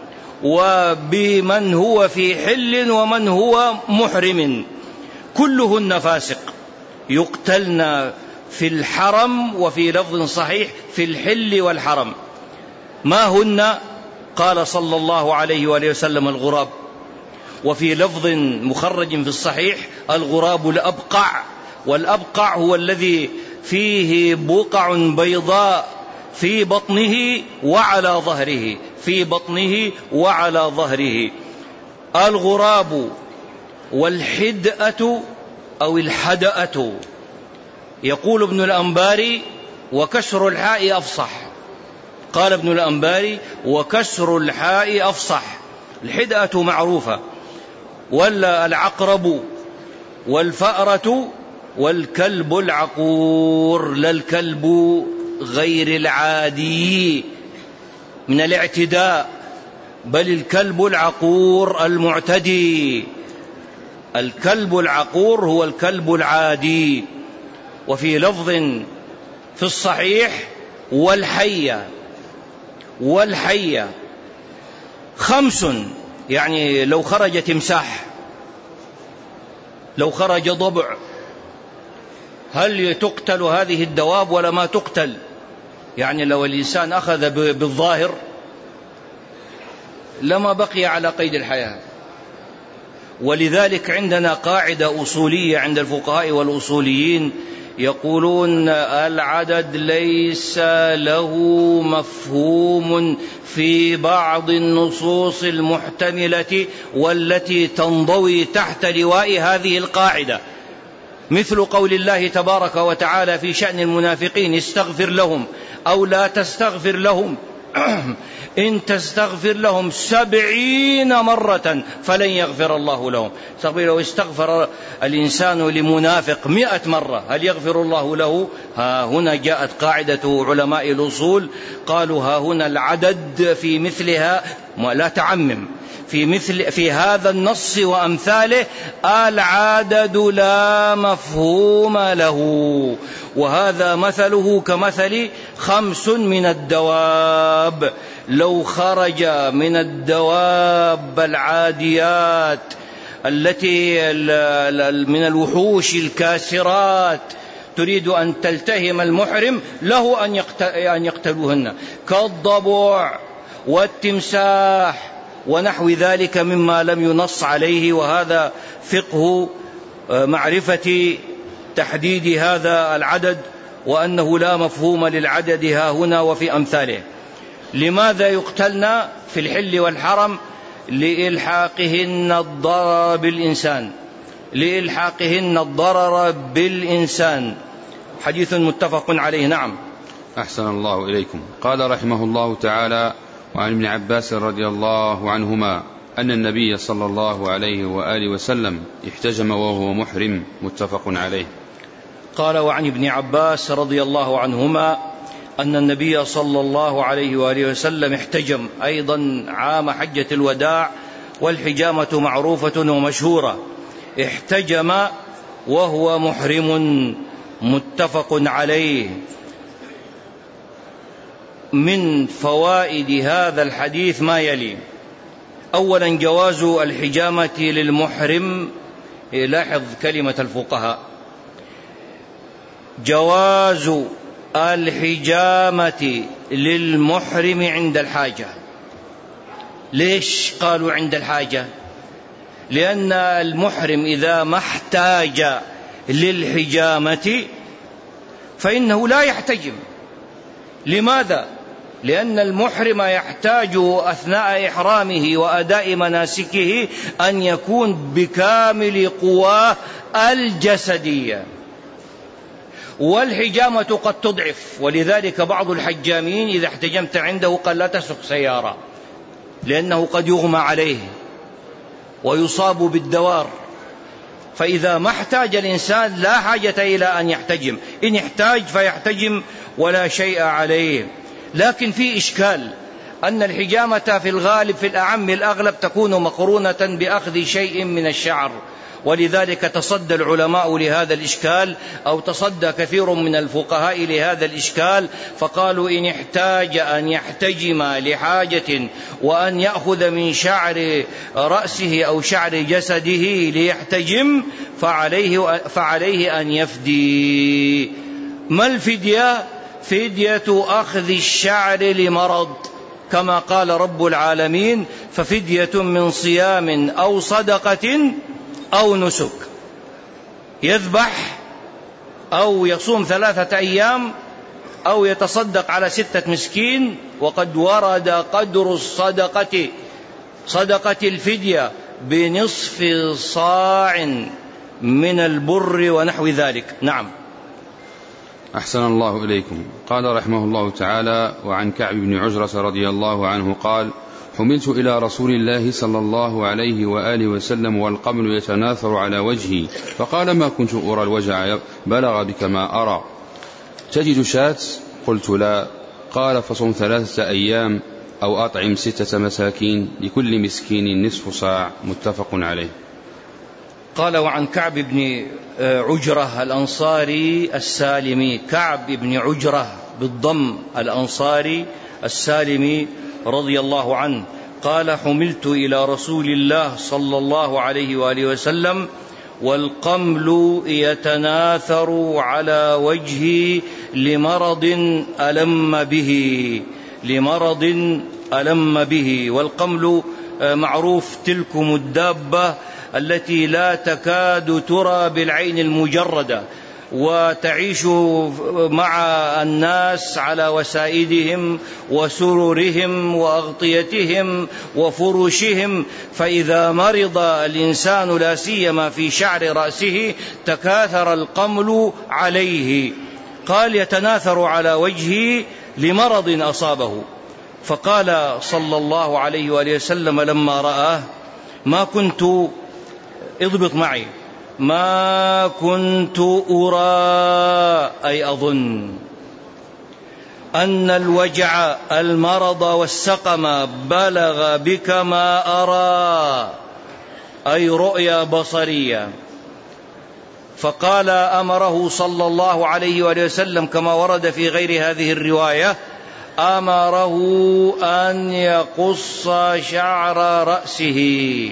وبمن هو في حل ومن هو محرم، كلهن فاسق يقتلن في الحرم، وفي لفظ صحيح في الحل والحرم. ما هن؟ قال صلى الله عليه وآله وسلم الغراب، وفي لفظ مخرج في الصحيح الغراب الأبقع، والأبقع هو الذي فيه بقع بيضاء في بطنه وعلى ظهره، في بطنه وعلى ظهره. الغراب والحدأة أو الحدأة. يقول ابن الأنباري وكسر الحاء أفصح. قال ابن الأنباري وكسر الحاء أفصح. الحدأة معروفة، ولا العقرب والفأرة والكلب العقور، لا الكلب غير العادي من الاعتداء، بل الكلب العقور المعتدي. الكلب العقور هو الكلب العادي. وفي لفظ في الصحيح والحية، والحية خمس، يعني لو خرج تمساح، لو خرج ضبع، هل تقتل هذه الدواب ولا ما تقتل؟ يعني لو الإنسان أخذ بالظاهر لما بقي على قيد الحياة. ولذلك عندنا قاعدة أصولية عند الفقهاء والأصوليين، يقولون العدد ليس له مفهوم في بعض النصوص المحتملة والتي تنضوي تحت لواء هذه القاعدة، مثل قول الله تبارك وتعالى في شأن المنافقين: استغفر لهم أو لا تستغفر لهم إن تستغفر لهم سبعين مرة فلن يغفر الله لهم. لو استغفر الإنسان لمنافق مئة مرة هل يغفر الله له؟ ها هنا جاءت قاعدة علماء الأصول، قالوا ها هنا العدد في مثلها لا تعمم، في مثل في هذا النص وأمثاله العدد لا مفهوم له، وهذا مثله كمثل خمس من الدواب. لو خرج من الدواب العاديات التي من الوحوش الكاسرات تريد أن تلتهم المحرم، له أن يقتلوهن كالضبع والتمساح ونحو ذلك مما لم ينص عليه. وهذا فقه معرفة تحديد هذا العدد، وأنه لا مفهوم للعدد ها هنا وفي أمثاله. لماذا يقتلن في الحل والحرم؟ لإلحاقهن الضرر بالإنسان، لإلحاقهن الضرر بالإنسان. حديث متفق عليه. نعم. أحسن الله إليكم. قال رحمه الله تعالى: وعن ابن عباس رضي الله عنهما أن النبي صلى الله عليه وآله وسلم احتجم وهو محرم. متفق عليه. قال: وعن ابن عباس رضي الله عنهما أن النبي صلى الله عليه وآله وسلم احتجم، أيضا عام حجة الوداع، والحجامة معروفة ومشهورة. احتجم وهو محرم. متفق عليه. من فوائد هذا الحديث ما يلي: أولا جواز الحجامة للمحرم. لاحظ كلمة الفقهاء: جواز الحجامة للمحرم عند الحاجة. ليش قالوا عند الحاجة؟ لأن المحرم إذا ما احتاج للحجامة فإنه لا يحتجم. لماذا؟ لأن المحرم يحتاج أثناء إحرامه وأداء مناسكه أن يكون بكامل قواه الجسدية، والحجامة قد تضعف. ولذلك بعض الحجامين إذا احتجمت عنده قال لا تسوق سيارة، لأنه قد يغمى عليه ويصاب بالدوار. فإذا ما احتاج الإنسان لا حاجة إلى أن يحتجم، إن احتاج فيحتجم ولا شيء عليه. لكن في إشكال أن الحجامة في الغالب في الأعم الأغلب تكون مقرونة بأخذ شيء من الشعر، ولذلك تصدى العلماء لهذا الإشكال، أو تصدى كثير من الفقهاء لهذا الإشكال، فقالوا إن احتاج أن يحتجم لحاجة وأن يأخذ من شعر رأسه أو شعر جسده ليحتجم فعليه, فعليه أن يفدي. ما الفدية؟ فدية أخذ الشعر لمرض، كما قال رب العالمين: ففدية من صيام أو صدقة أو نسك. يذبح أو يصوم ثلاثة أيام أو يتصدق على ستة مسكين. وقد ورد قدر الصدقة صدقة الفدية بنصف صاع من البر ونحو ذلك. نعم. أحسن الله إليكم. قال رحمه الله تعالى: وعن كعب بن عجرة رضي الله عنه قال: حملت إلى رسول الله صلى الله عليه وآله وسلم والقمل يتناثر على وجهي، فقال ما كنت أرى الوجع بلغ بك ما أرى، تجد شاة؟ قلت لا. قال فصم ثلاثة أيام أو أطعم ستة مساكين لكل مسكين نصف صاع، متفق عليه. قال وعن كعب بن عجرة الأنصاري السالمي، كعب بن عجرة بالضم الأنصاري السالمي رضي الله عنه قال حملت إلى رسول الله صلى الله عليه وآله وسلم والقمل يتناثر على وجهي لمرض ألم به لمرض ألم به والقمل معروف تلكم الدابة التي لا تكاد ترى بالعين المجردة وتعيش مع الناس على وسائدهم وسررهم وأغطيتهم وفروشهم، فإذا مرض الإنسان لا سيما في شعر رأسه تكاثر القمل عليه. قال يتناثر على وجهه لمرض أصابه، فقال صلى الله عليه وآله وسلم لما رآه ما كنت، اضبط معي، ما كنت أرى أي أظن أن الوجع المرض والسقم بلغ بك ما أرى أي رؤيا بصرية. فقال أمره صلى الله عليه وآله وسلم كما ورد في غير هذه الرواية، أمره أن يقص شعر رأسه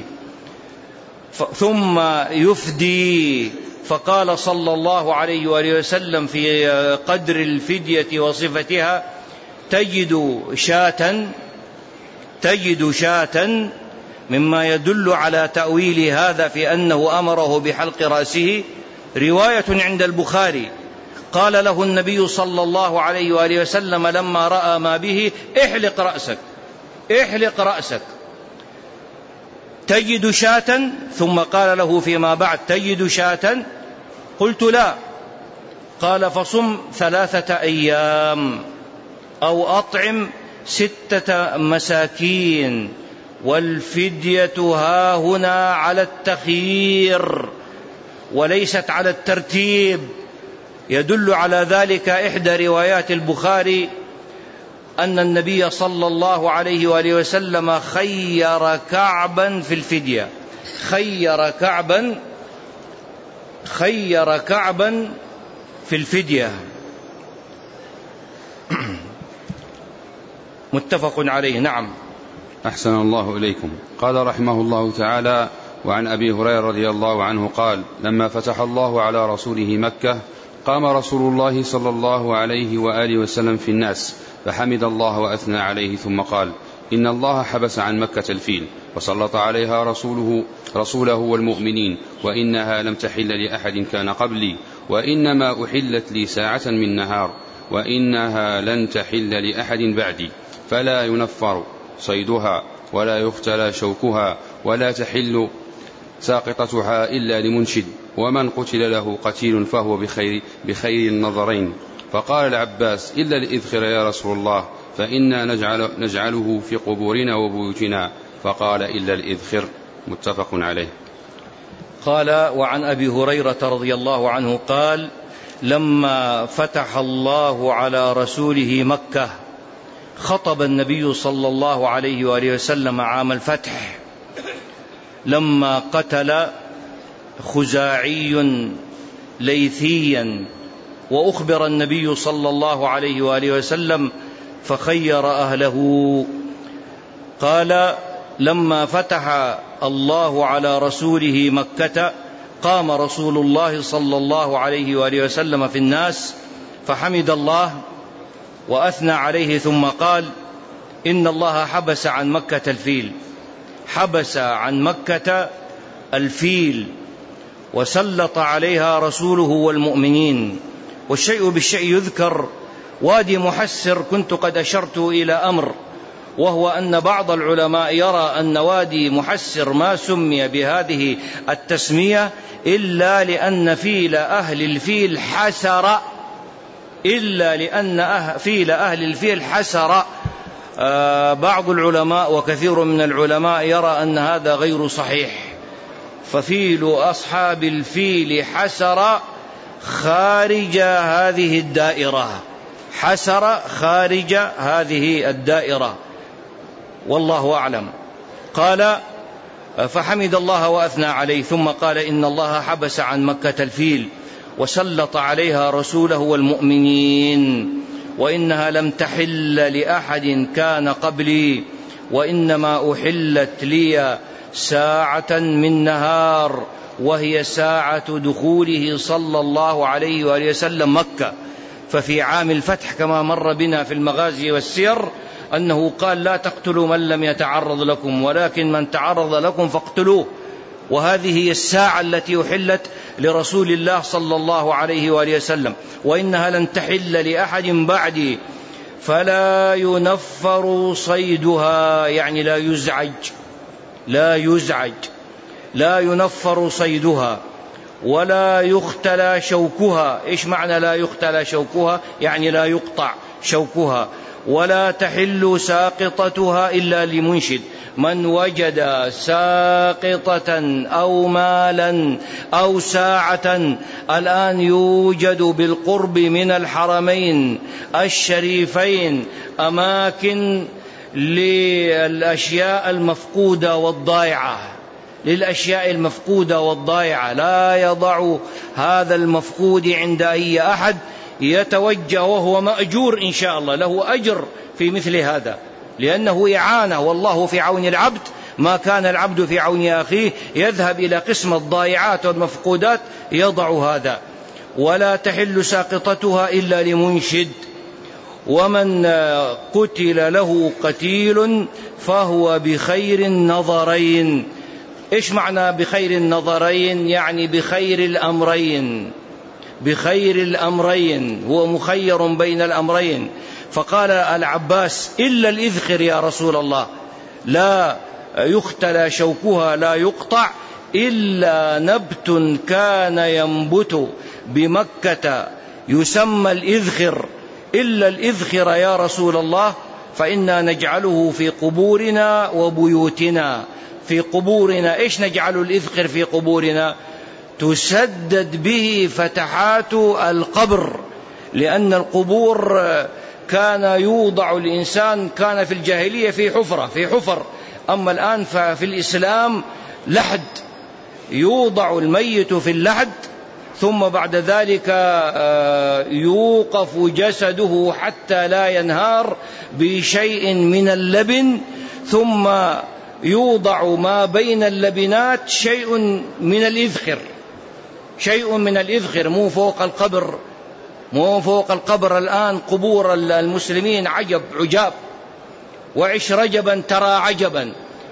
ثم يفدي. فقال صلى الله عليه وآله وسلم في قدر الفدية وصفتها تجد شاة تجد شاة مما يدل على تأويل هذا في أنه أمره بحلق رأسه. رواية عند البخاري قال له النبي صلى الله عليه وآله وسلم لما رأى ما به احلق رأسك احلق رأسك تجد شاة، ثم قال له فيما بعد تجد شاة؟ قلت لا. قال فصم ثلاثة أيام أو أطعم ستة مساكين، والفدية ها هنا على التخيير وليست على الترتيب. يدل على ذلك إحدى روايات البخاري أن النبي صلى الله عليه وآله وسلم خير كعبا في الفدية خير كعبا خير كعبا في الفدية متفق عليه. نعم. أحسن الله إليكم. قال رحمه الله تعالى وعن أبي هريرة رضي الله عنه قال لما فتح الله على رسوله مكة قام رسول الله صلى الله عليه وآله وسلم في الناس فحمد الله وأثنى عليه ثم قال إن الله حبس عن مكة الفيل وسلط عليها رسوله, رسوله والمؤمنين، وإنها لم تحل لأحد كان قبلي، وإنما أحلت لي ساعة من نهار، وإنها لن تحل لأحد بعدي، فلا ينفر صيدها ولا يختلى شوكها ولا تحل ساقطتها إلا لمنشد، ومن قتل له قتيل فهو بخير, بخير النظرين. فقال العباس إلا الإذخر يا رسول الله فإنا نجعل نجعله في قبورنا وبيوتنا، فقال إلا الإذخر، متفق عليه. قال وعن أبي هريرة رضي الله عنه قال لما فتح الله على رسوله مكة خطب النبي صلى الله عليه وآله وسلم عام الفتح لما قتل خزاعي ليثيا، وأخبر النبي صلى الله عليه وآله وسلم فخير أهله. قال لما فتح الله على رسوله مكة قام رسول الله صلى الله عليه وآله وسلم في الناس فحمد الله وأثنى عليه ثم قال إن الله حبس عن مكة الفيل حبس عن مكة الفيل وسلط عليها رسوله والمؤمنين. والشيء بالشيء يذكر. وادي محسر كنت قد أشرت إلى أمر، وهو أن بعض العلماء يرى أن وادي محسر ما سمي بهذه التسمية إلا لأن فيل أهل الفيل حسر إلا لأن فيل أهل الفيل حسر بعض العلماء وكثير من العلماء يرى أن هذا غير صحيح. ففيل أصحاب الفيل حسر خارج هذه الدائرة، حسر خارج هذه الدائرة، والله أعلم. قال: فحمد الله وأثنى عليه، ثم قال: إن الله حبس عن مكة الفيل وسلط عليها رسوله والمؤمنين، وإنها لم تحل لأحد كان قبلي، وإنما أحلت لي ساعة من نهار، وهي ساعة دخوله صلى الله عليه وآله وسلم مكة. ففي عام الفتح كما مر بنا في المغازي والسير أنه قال: لا تقتلوا من لم يتعرض لكم، ولكن من تعرض لكم فاقتلوه. وهذه هي الساعة التي أحلت لرسول الله صلى الله عليه وآله وسلم، وإنها لن تحل لأحد بعدي، فلا ينفر صيدها، يعني لا يزعج، لا يزعج لا ينفر صيدها، ولا يختلى شوكها. إيش معنى لا يختلى شوكها؟ يعني لا يقطع شوكها. ولا تحل ساقطتها إلا لمنشد. من وجد ساقطة أو مالا أو ساعة، الآن يوجد بالقرب من الحرمين الشريفين أماكن للأشياء المفقودة والضائعة، للأشياء المفقودة والضائعة. لا يضع هذا المفقود عند أي أحد، يتوجه وهو مأجور إن شاء الله، له أجر في مثل هذا، لأنه إعانة، والله في عون العبد ما كان العبد في عون أخيه. يذهب إلى قسم الضائعات والمفقودات يضع هذا. ولا تحل ساقطتها إلا لمنشد. ومن قتل له قتيل فهو بخير النظرين. إيش معنى بخير النظرين؟ يعني بخير الأمرين، بخير الأمرين، هو مخير بين الأمرين. فقال العباس: إلا الإذخر يا رسول الله، لا يختلى شوكها، لا يقطع، إلا نبت كان ينبت بمكة يسمى الإذخر. إلا الإذخر يا رسول الله، فإنا نجعله في قبورنا وبيوتنا. في قبورنا. إيش نجعل الإذخر في قبورنا؟ تسدد به فتحات القبر، لأن القبور كان يوضع الإنسان، كان في الجاهلية في حفرة في حفر أما الآن ففي الإسلام لحد، يوضع الميت في اللحد، ثم بعد ذلك يوقف جسده حتى لا ينهار بشيء من اللبن، ثم يوضع ما بين اللبنات شيء من الإذخر، شيء من الإذخر، مو فوق القبر، مو فوق القبر. الآن قبور المسلمين عجب عجاب، وعش رجبا ترى عجبا،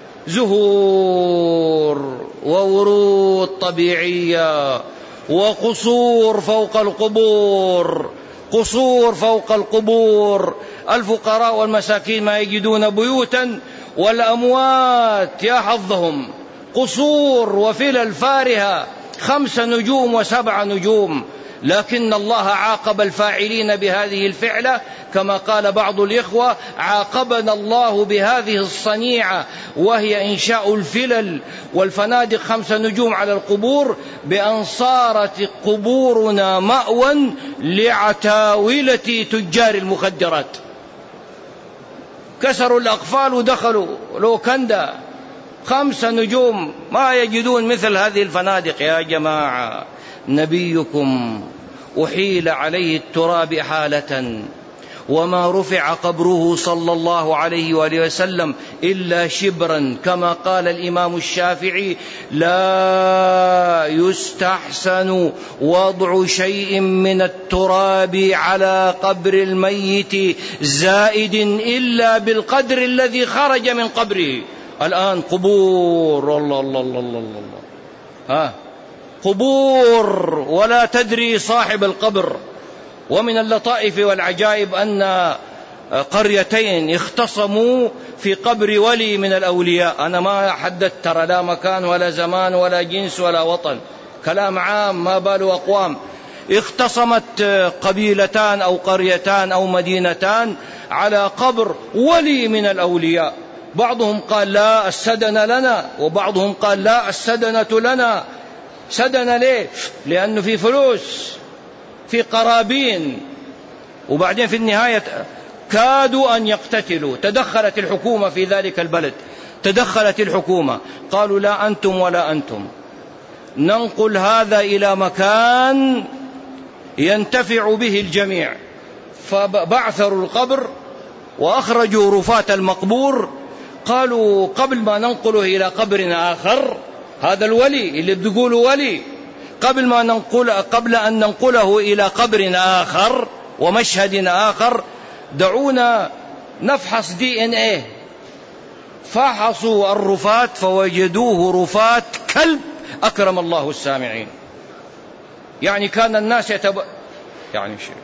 زهور وورود طبيعية وقصور فوق القبور، قصور فوق القبور. الفقراء والمساكين ما يجدون بيوتا، والأموات يا حظهم قصور وفلل فارهة خمس نجوم وسبع نجوم. لكن الله عاقب الفاعلين بهذه الفعلة، كما قال بعض الإخوة: عاقبنا الله بهذه الصنيعة، وهي إنشاء الفلل والفنادق خمس نجوم على القبور، بأن صارت قبورنا مأوى لعتاولة تجار المخدرات. كسروا الأقفال ودخلوا لوكندا خمس نجوم، ما يجدون مثل هذه الفنادق. يا جماعة، نبيكم أحيل عليه التراب حالة، وما رفع قبره صلى الله عليه وآله وسلم إلا شبرا، كما قال الإمام الشافعي: لا يستحسن وضع شيء من التراب على قبر الميت زائد إلا بالقدر الذي خرج من قبره. الآن قبور، الله الله الله الله الله، ها قبور ولا تدري صاحب القبر. ومن اللطائف والعجائب أن قريتين اختصموا في قبر ولي من الأولياء. أنا ما حددت ترى لا مكان ولا زمان ولا جنس ولا وطن، كلام عام، ما بال أقوام. اختصمت قبيلتان أو قريتان أو مدينتان على قبر ولي من الأولياء، بعضهم قال لا السدنة لنا، وبعضهم قال لا السدنة لنا. سدنة ليه؟ لأنه في فلوس، في قرابين. وبعدين في النهاية كادوا أن يقتتلوا. تدخلت الحكومة في ذلك البلد، تدخلت الحكومة، قالوا لا أنتم ولا أنتم، ننقل هذا إلى مكان ينتفع به الجميع. فبعثروا القبر وأخرجوا رفات المقبور. قالوا قبل ما ننقله إلى قبر آخر، هذا الولي اللي بيقولوا ولي، قبل ما ننقل قبل أن ننقله إلى قبر آخر ومشهد آخر، دعونا نفحص دي ان ايه. فحصوا الرفات فوجدوه رفات كلب، أكرم الله السامعين. يعني كان الناس يتب... يعني شيء.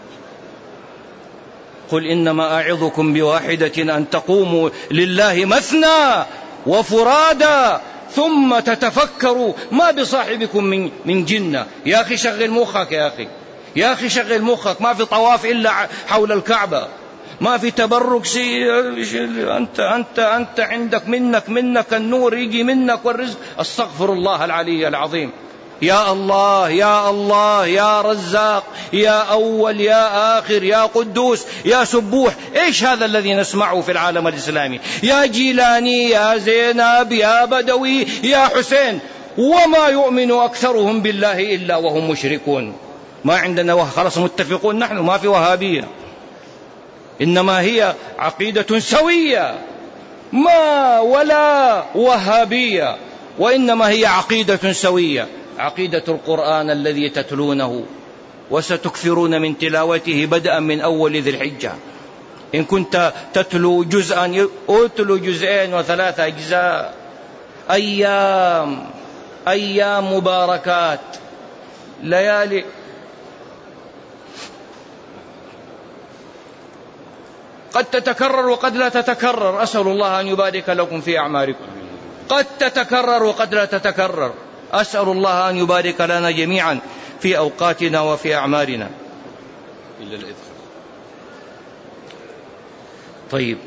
قل إنما أعظكم بواحدة أن تقوموا لله مثنى وفرادا ثم تتفكروا ما بصاحبكم من من جنة. يا أخي شغل مخك، يا أخي يا أخي شغل مخك. ما في طواف إلا حول الكعبة، ما في تبرك شيء. أنت أنت أنت عندك منك منك النور يجي منك والرزق. استغفر الله العلي العظيم. يا الله يا الله يا رزاق يا أول يا آخر يا قدوس يا سبوح. إيش هذا الذي نسمعه في العالم الإسلامي؟ يا جيلاني يا زينب يا بدوي يا حسين. وما يؤمن أكثرهم بالله إلا وهم مشركون. ما عندنا خلاص متفقون نحن، ما في وهابية، إنما هي عقيدة سوية، ما ولا وهابية، وإنما هي عقيدة سوية، عقيدة القرآن الذي تتلونه وستكثرون من تلاوته بدءا من أول ذي الحجة. إن كنت تتلو جزءا أتلو جزئين وثلاثة أجزاء. أيام أيام مباركات، ليالي. قد تتكرر وقد لا تتكرر، أسأل الله أن يبارك لكم في أعماركم. قد تتكرر وقد لا تتكرر، أسأل الله أن يبارك لنا جميعا في أوقاتنا وفي أعمارنا. إلا الإذخر. طيب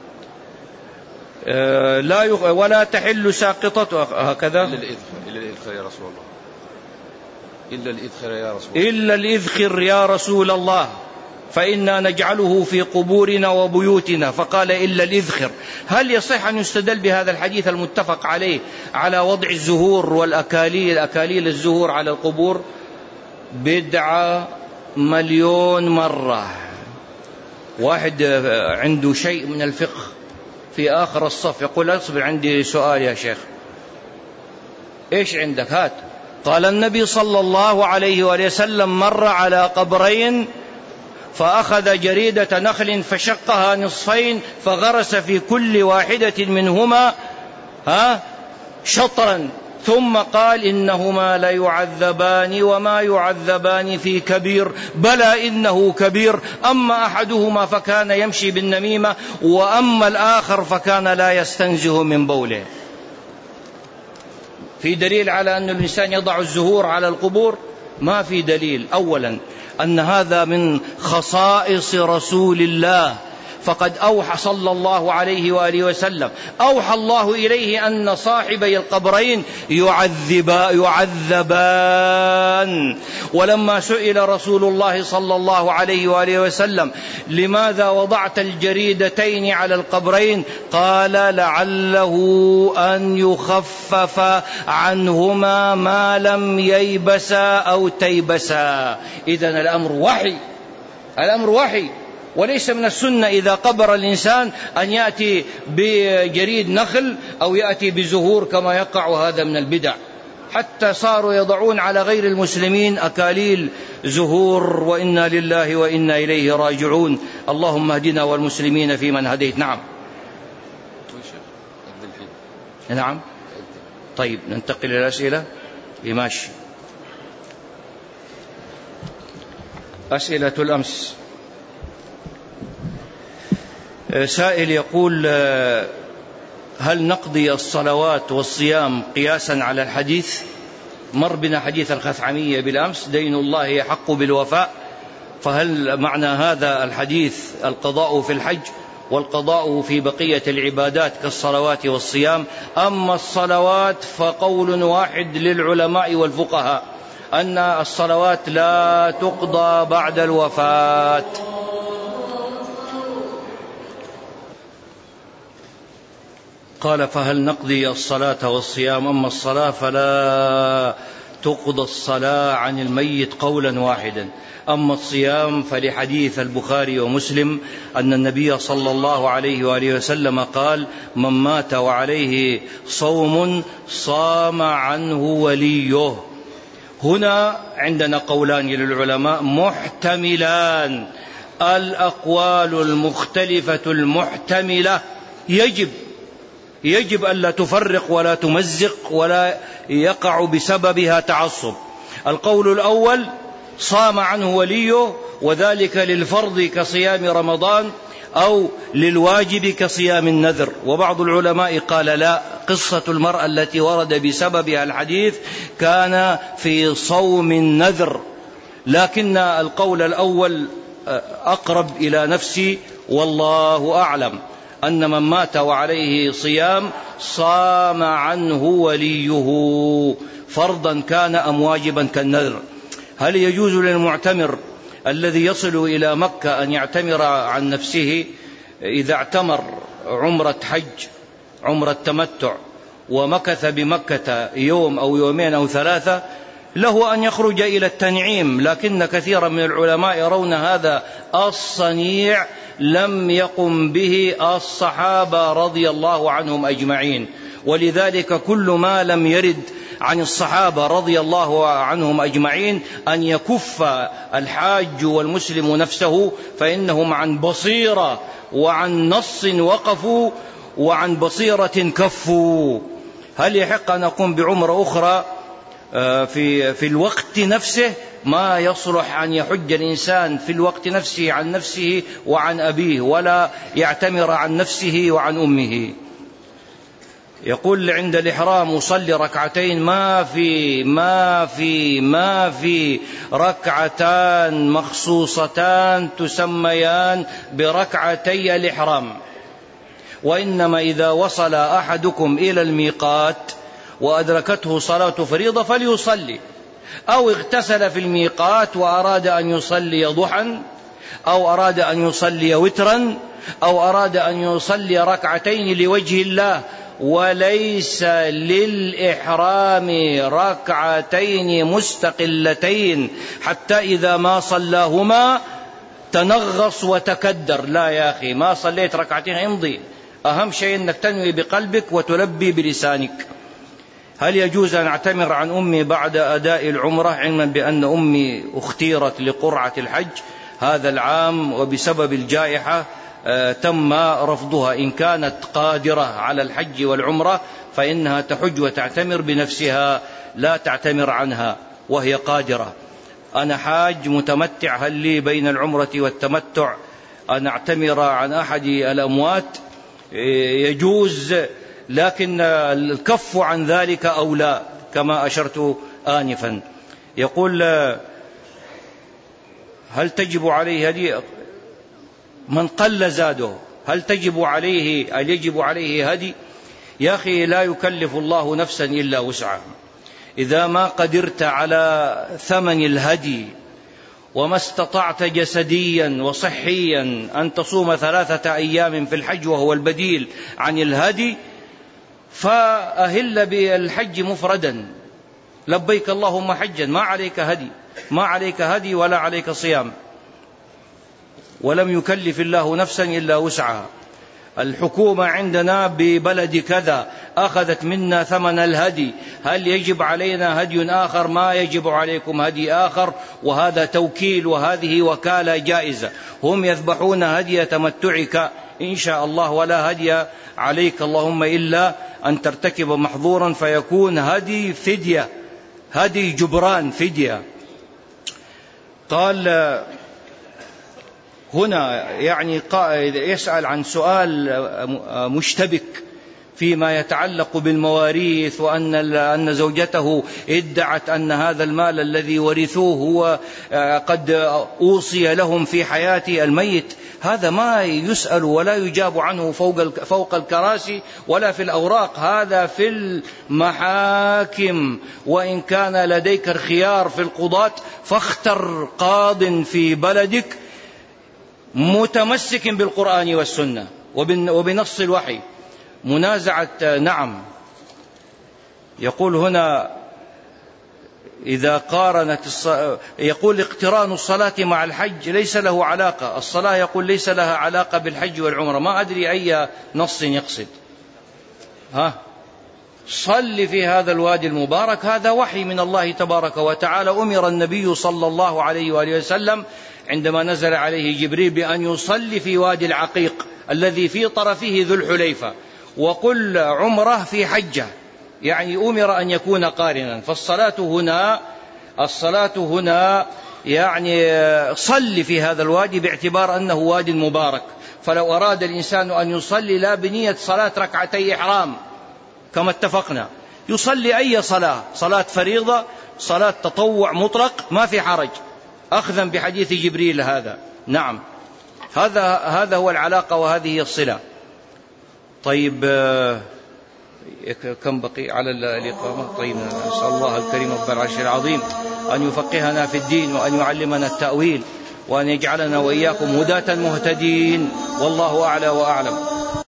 آه لا يغ... ولا تحل ساقطة هكذا. إلا الإذخر. إلا الإذخر يا رسول الله. إلا الإذخر يا رسول الله. إلا الإذخر يا رسول الله، فإنا نجعله في قبورنا وبيوتنا. فقال إلا الإذخر. هل يصح أن يستدل بهذا الحديث المتفق عليه على وضع الزهور والأكاليل أكاليل الزهور على القبور؟ بدعة مليون مرة. واحد عنده شيء من الفقه في آخر الصف يقول اصبر عندي سؤال يا شيخ. إيش عندك؟ هات. قال النبي صلى الله عليه وآله وسلم مر على قبرين فأخذ جريدة نخل فشقها نصفين فغرس في كل واحدة منهما ها شطرا، ثم قال إنهما ليعذبان وما يعذبان في كبير، بلى إنه كبير، أما أحدهما فكان يمشي بالنميمة وأما الآخر فكان لا يستنزه من بوله. في دليل على أن الإنسان يضع الزهور على القبور؟ ما في دليل. أولا أن هذا من خصائص رسول الله، فقد أوحى صلى الله عليه وآله وسلم أوحى الله إليه أن صاحبي القبرين يعذب يعذبان. ولما سئل رسول الله صلى الله عليه وآله وسلم لماذا وضعت الجريدتين على القبرين، قال لعله أن يخفف عنهما ما لم ييبسا أو تيبسا. إذن الأمر وحي، الأمر وحي، وليس من السنة إذا قبر الإنسان أن يأتي بجريد نخل أو يأتي بزهور كما يقع، هذا من البدع. حتى صاروا يضعون على غير المسلمين أكاليل زهور، وإنا لله وإنا إليه راجعون. اللهم اهدنا والمسلمين فيمن هديت. نعم نعم. طيب ننتقل إلى الأسئلة. ماشي. أسئلة الأمس. سائل يقول هل نقضي الصلوات والصيام قياسا على الحديث؟ مر بنا حديث الخثعمية بالأمس: دين الله يحق بالوفاء. فهل معنى هذا الحديث القضاء في الحج والقضاء في بقية العبادات كالصلوات والصيام؟ أما الصلوات فقول واحد للعلماء والفقهاء أن الصلوات لا تقضى بعد الوفاة. قال: فهل نقضي الصلاة والصيام؟ أما الصلاة فلا تقضى الصلاة عن الميت قولا واحدا. أما الصيام فلحديث البخاري ومسلم أن النبي صلى الله عليه وآله وسلم قال: من مات وعليه صوم صام عنه وليه. هنا عندنا قولان للعلماء محتملان، الأقوال المختلفة المحتملة يجب يجب ألا تفرق ولا تمزق ولا يقع بسببها تعصب. القول الأول: صام عنه وليه، وذلك للفرض كصيام رمضان أو للواجب كصيام النذر. وبعض العلماء قال: لا، قصة المرأة التي ورد بسببها الحديث كان في صوم النذر. لكن القول الأول أقرب إلى نفسي والله أعلم، أن من مات وعليه صيام صام عنه وليه، فرضا كان أم واجبا كالنذر. هل يجوز للمعتمر الذي يصل إلى مكة أن يعتمر عن نفسه إذا اعتمر عمرة حج، عمرة تمتع، ومكث بمكة يوم أو يومين أو ثلاثة؟ له أن يخرج إلى التنعيم، لكن كثيرا من العلماء يرون هذا الصنيع لم يقم به الصحابة رضي الله عنهم أجمعين. ولذلك كل ما لم يرد عن الصحابة رضي الله عنهم أجمعين أن يكف الحاج والمسلم نفسه، فإنهم عن بصيرة وعن نص وقفوا وعن بصيرة كفوا. هل يحق أن أقوم بعمرة أخرى في في الوقت نفسه؟ ما يصلح أن يحج الإنسان في الوقت نفسه عن نفسه وعن أبيه، ولا يعتمر عن نفسه وعن أمه. يقول: عند الإحرام أصلي ركعتين، ما في ما في ما في ركعتان مخصوصتان تسميان بركعتي الإحرام، وإنما إذا وصل أحدكم إلى الميقات وأدركته صلاة فريضة فليصلي، أو اغتسل في الميقات وأراد أن يصلي ضحى، أو أراد أن يصلي وترا، أو أراد أن يصلي ركعتين لوجه الله، وليس للإحرام ركعتين مستقلتين حتى إذا ما صلاهما تنغص وتكدر. لا يا أخي، ما صليت ركعتين امضي، أهم شيء أنك تنوي بقلبك وتلبي بلسانك. هل يجوز أن أعتمر عن أمي بعد أداء العمرة، علما بأن أمي اختيرت لقرعة الحج هذا العام وبسبب الجائحة تم رفضها؟ إن كانت قادرة على الحج والعمرة فإنها تحج وتعتمر بنفسها، لا تعتمر عنها وهي قادرة. أنا حاج متمتع، هل لي بين العمرة والتمتع أن أعتمر عن أحد الأموات؟ يجوز، لكن الكف عن ذلك أولى كما أشرت آنفا. يقول: هل تجب عليه هدي من قل زاده؟ هل تجب عليه هل يجب عليه هدي؟ يا أخي، لا يكلف الله نفسا إلا وسعها. إذا ما قدرت على ثمن الهدي وما استطعت جسديا وصحيا أن تصوم ثلاثة أيام في الحج وهو البديل عن الهدي، فأهل بالحج مفردا، لبيك اللهم حجا، ما عليك هدي، ما عليك هدي ولا عليك صيام، ولم يكلف الله نفسا إلا وسعها. الحكومة عندنا ببلد كذا أخذت منا ثمن الهدي، هل يجب علينا هدي آخر؟ ما يجب عليكم هدي آخر، وهذا توكيل وهذه وكالة جائزة. هم يذبحون هدي تمتعك إن شاء الله، ولا هدي عليك اللهم إلا أن ترتكب محظورا فيكون هدي فدية، هدي جبران فدية. قال هنا يعني يسأل عن سؤال مشتبك فيما يتعلق بالمواريث، وأن أن زوجته ادعت أن هذا المال الذي ورثوه هو قد أوصي لهم في حياة الميت، هذا ما يسأل ولا يجاب عنه فوق فوق الكراسي ولا في الأوراق، هذا في المحاكم. وإن كان لديك الخيار في القضاة فاختر قاض في بلدك متمسك بالقرآن والسنة وبنص الوحي. منازعة نعم. يقول هنا إذا قارنت الص... يقول اقتران الصلاة مع الحج ليس له علاقة، الصلاة يقول ليس لها علاقة بالحج والعمرة، ما أدري أي نص يقصد. ها صل في هذا الوادي المبارك، هذا وحي من الله تبارك وتعالى. أمر النبي صلى الله عليه وآله وسلم عندما نزل عليه جبريل بأن يصلي في وادي العقيق الذي في طرفه ذو الحليفة، وقل عمره في حجة، يعني أمر أن يكون قارنا. فالصلاة هنا الصلاة هنا يعني صل في هذا الوادي باعتبار أنه وادي مبارك. فلو أراد الإنسان أن يصلي لا بنية صلاة ركعتي إحرام كما اتفقنا، يصلي أي صلاة، صلاة فريضة، صلاة تطوع مطلق، ما في حرج، أخذا بحديث جبريل هذا. نعم، هذا هذا هو العلاقة وهذه الصلة. طيب كم بقي على الإقامة؟ طيب نسأل الله الكريم رب العرش العظيم أن يفقهنا في الدين وأن يعلمنا التأويل وأن يجعلنا وإياكم هداة مهتدين، والله أعلى وأعلم.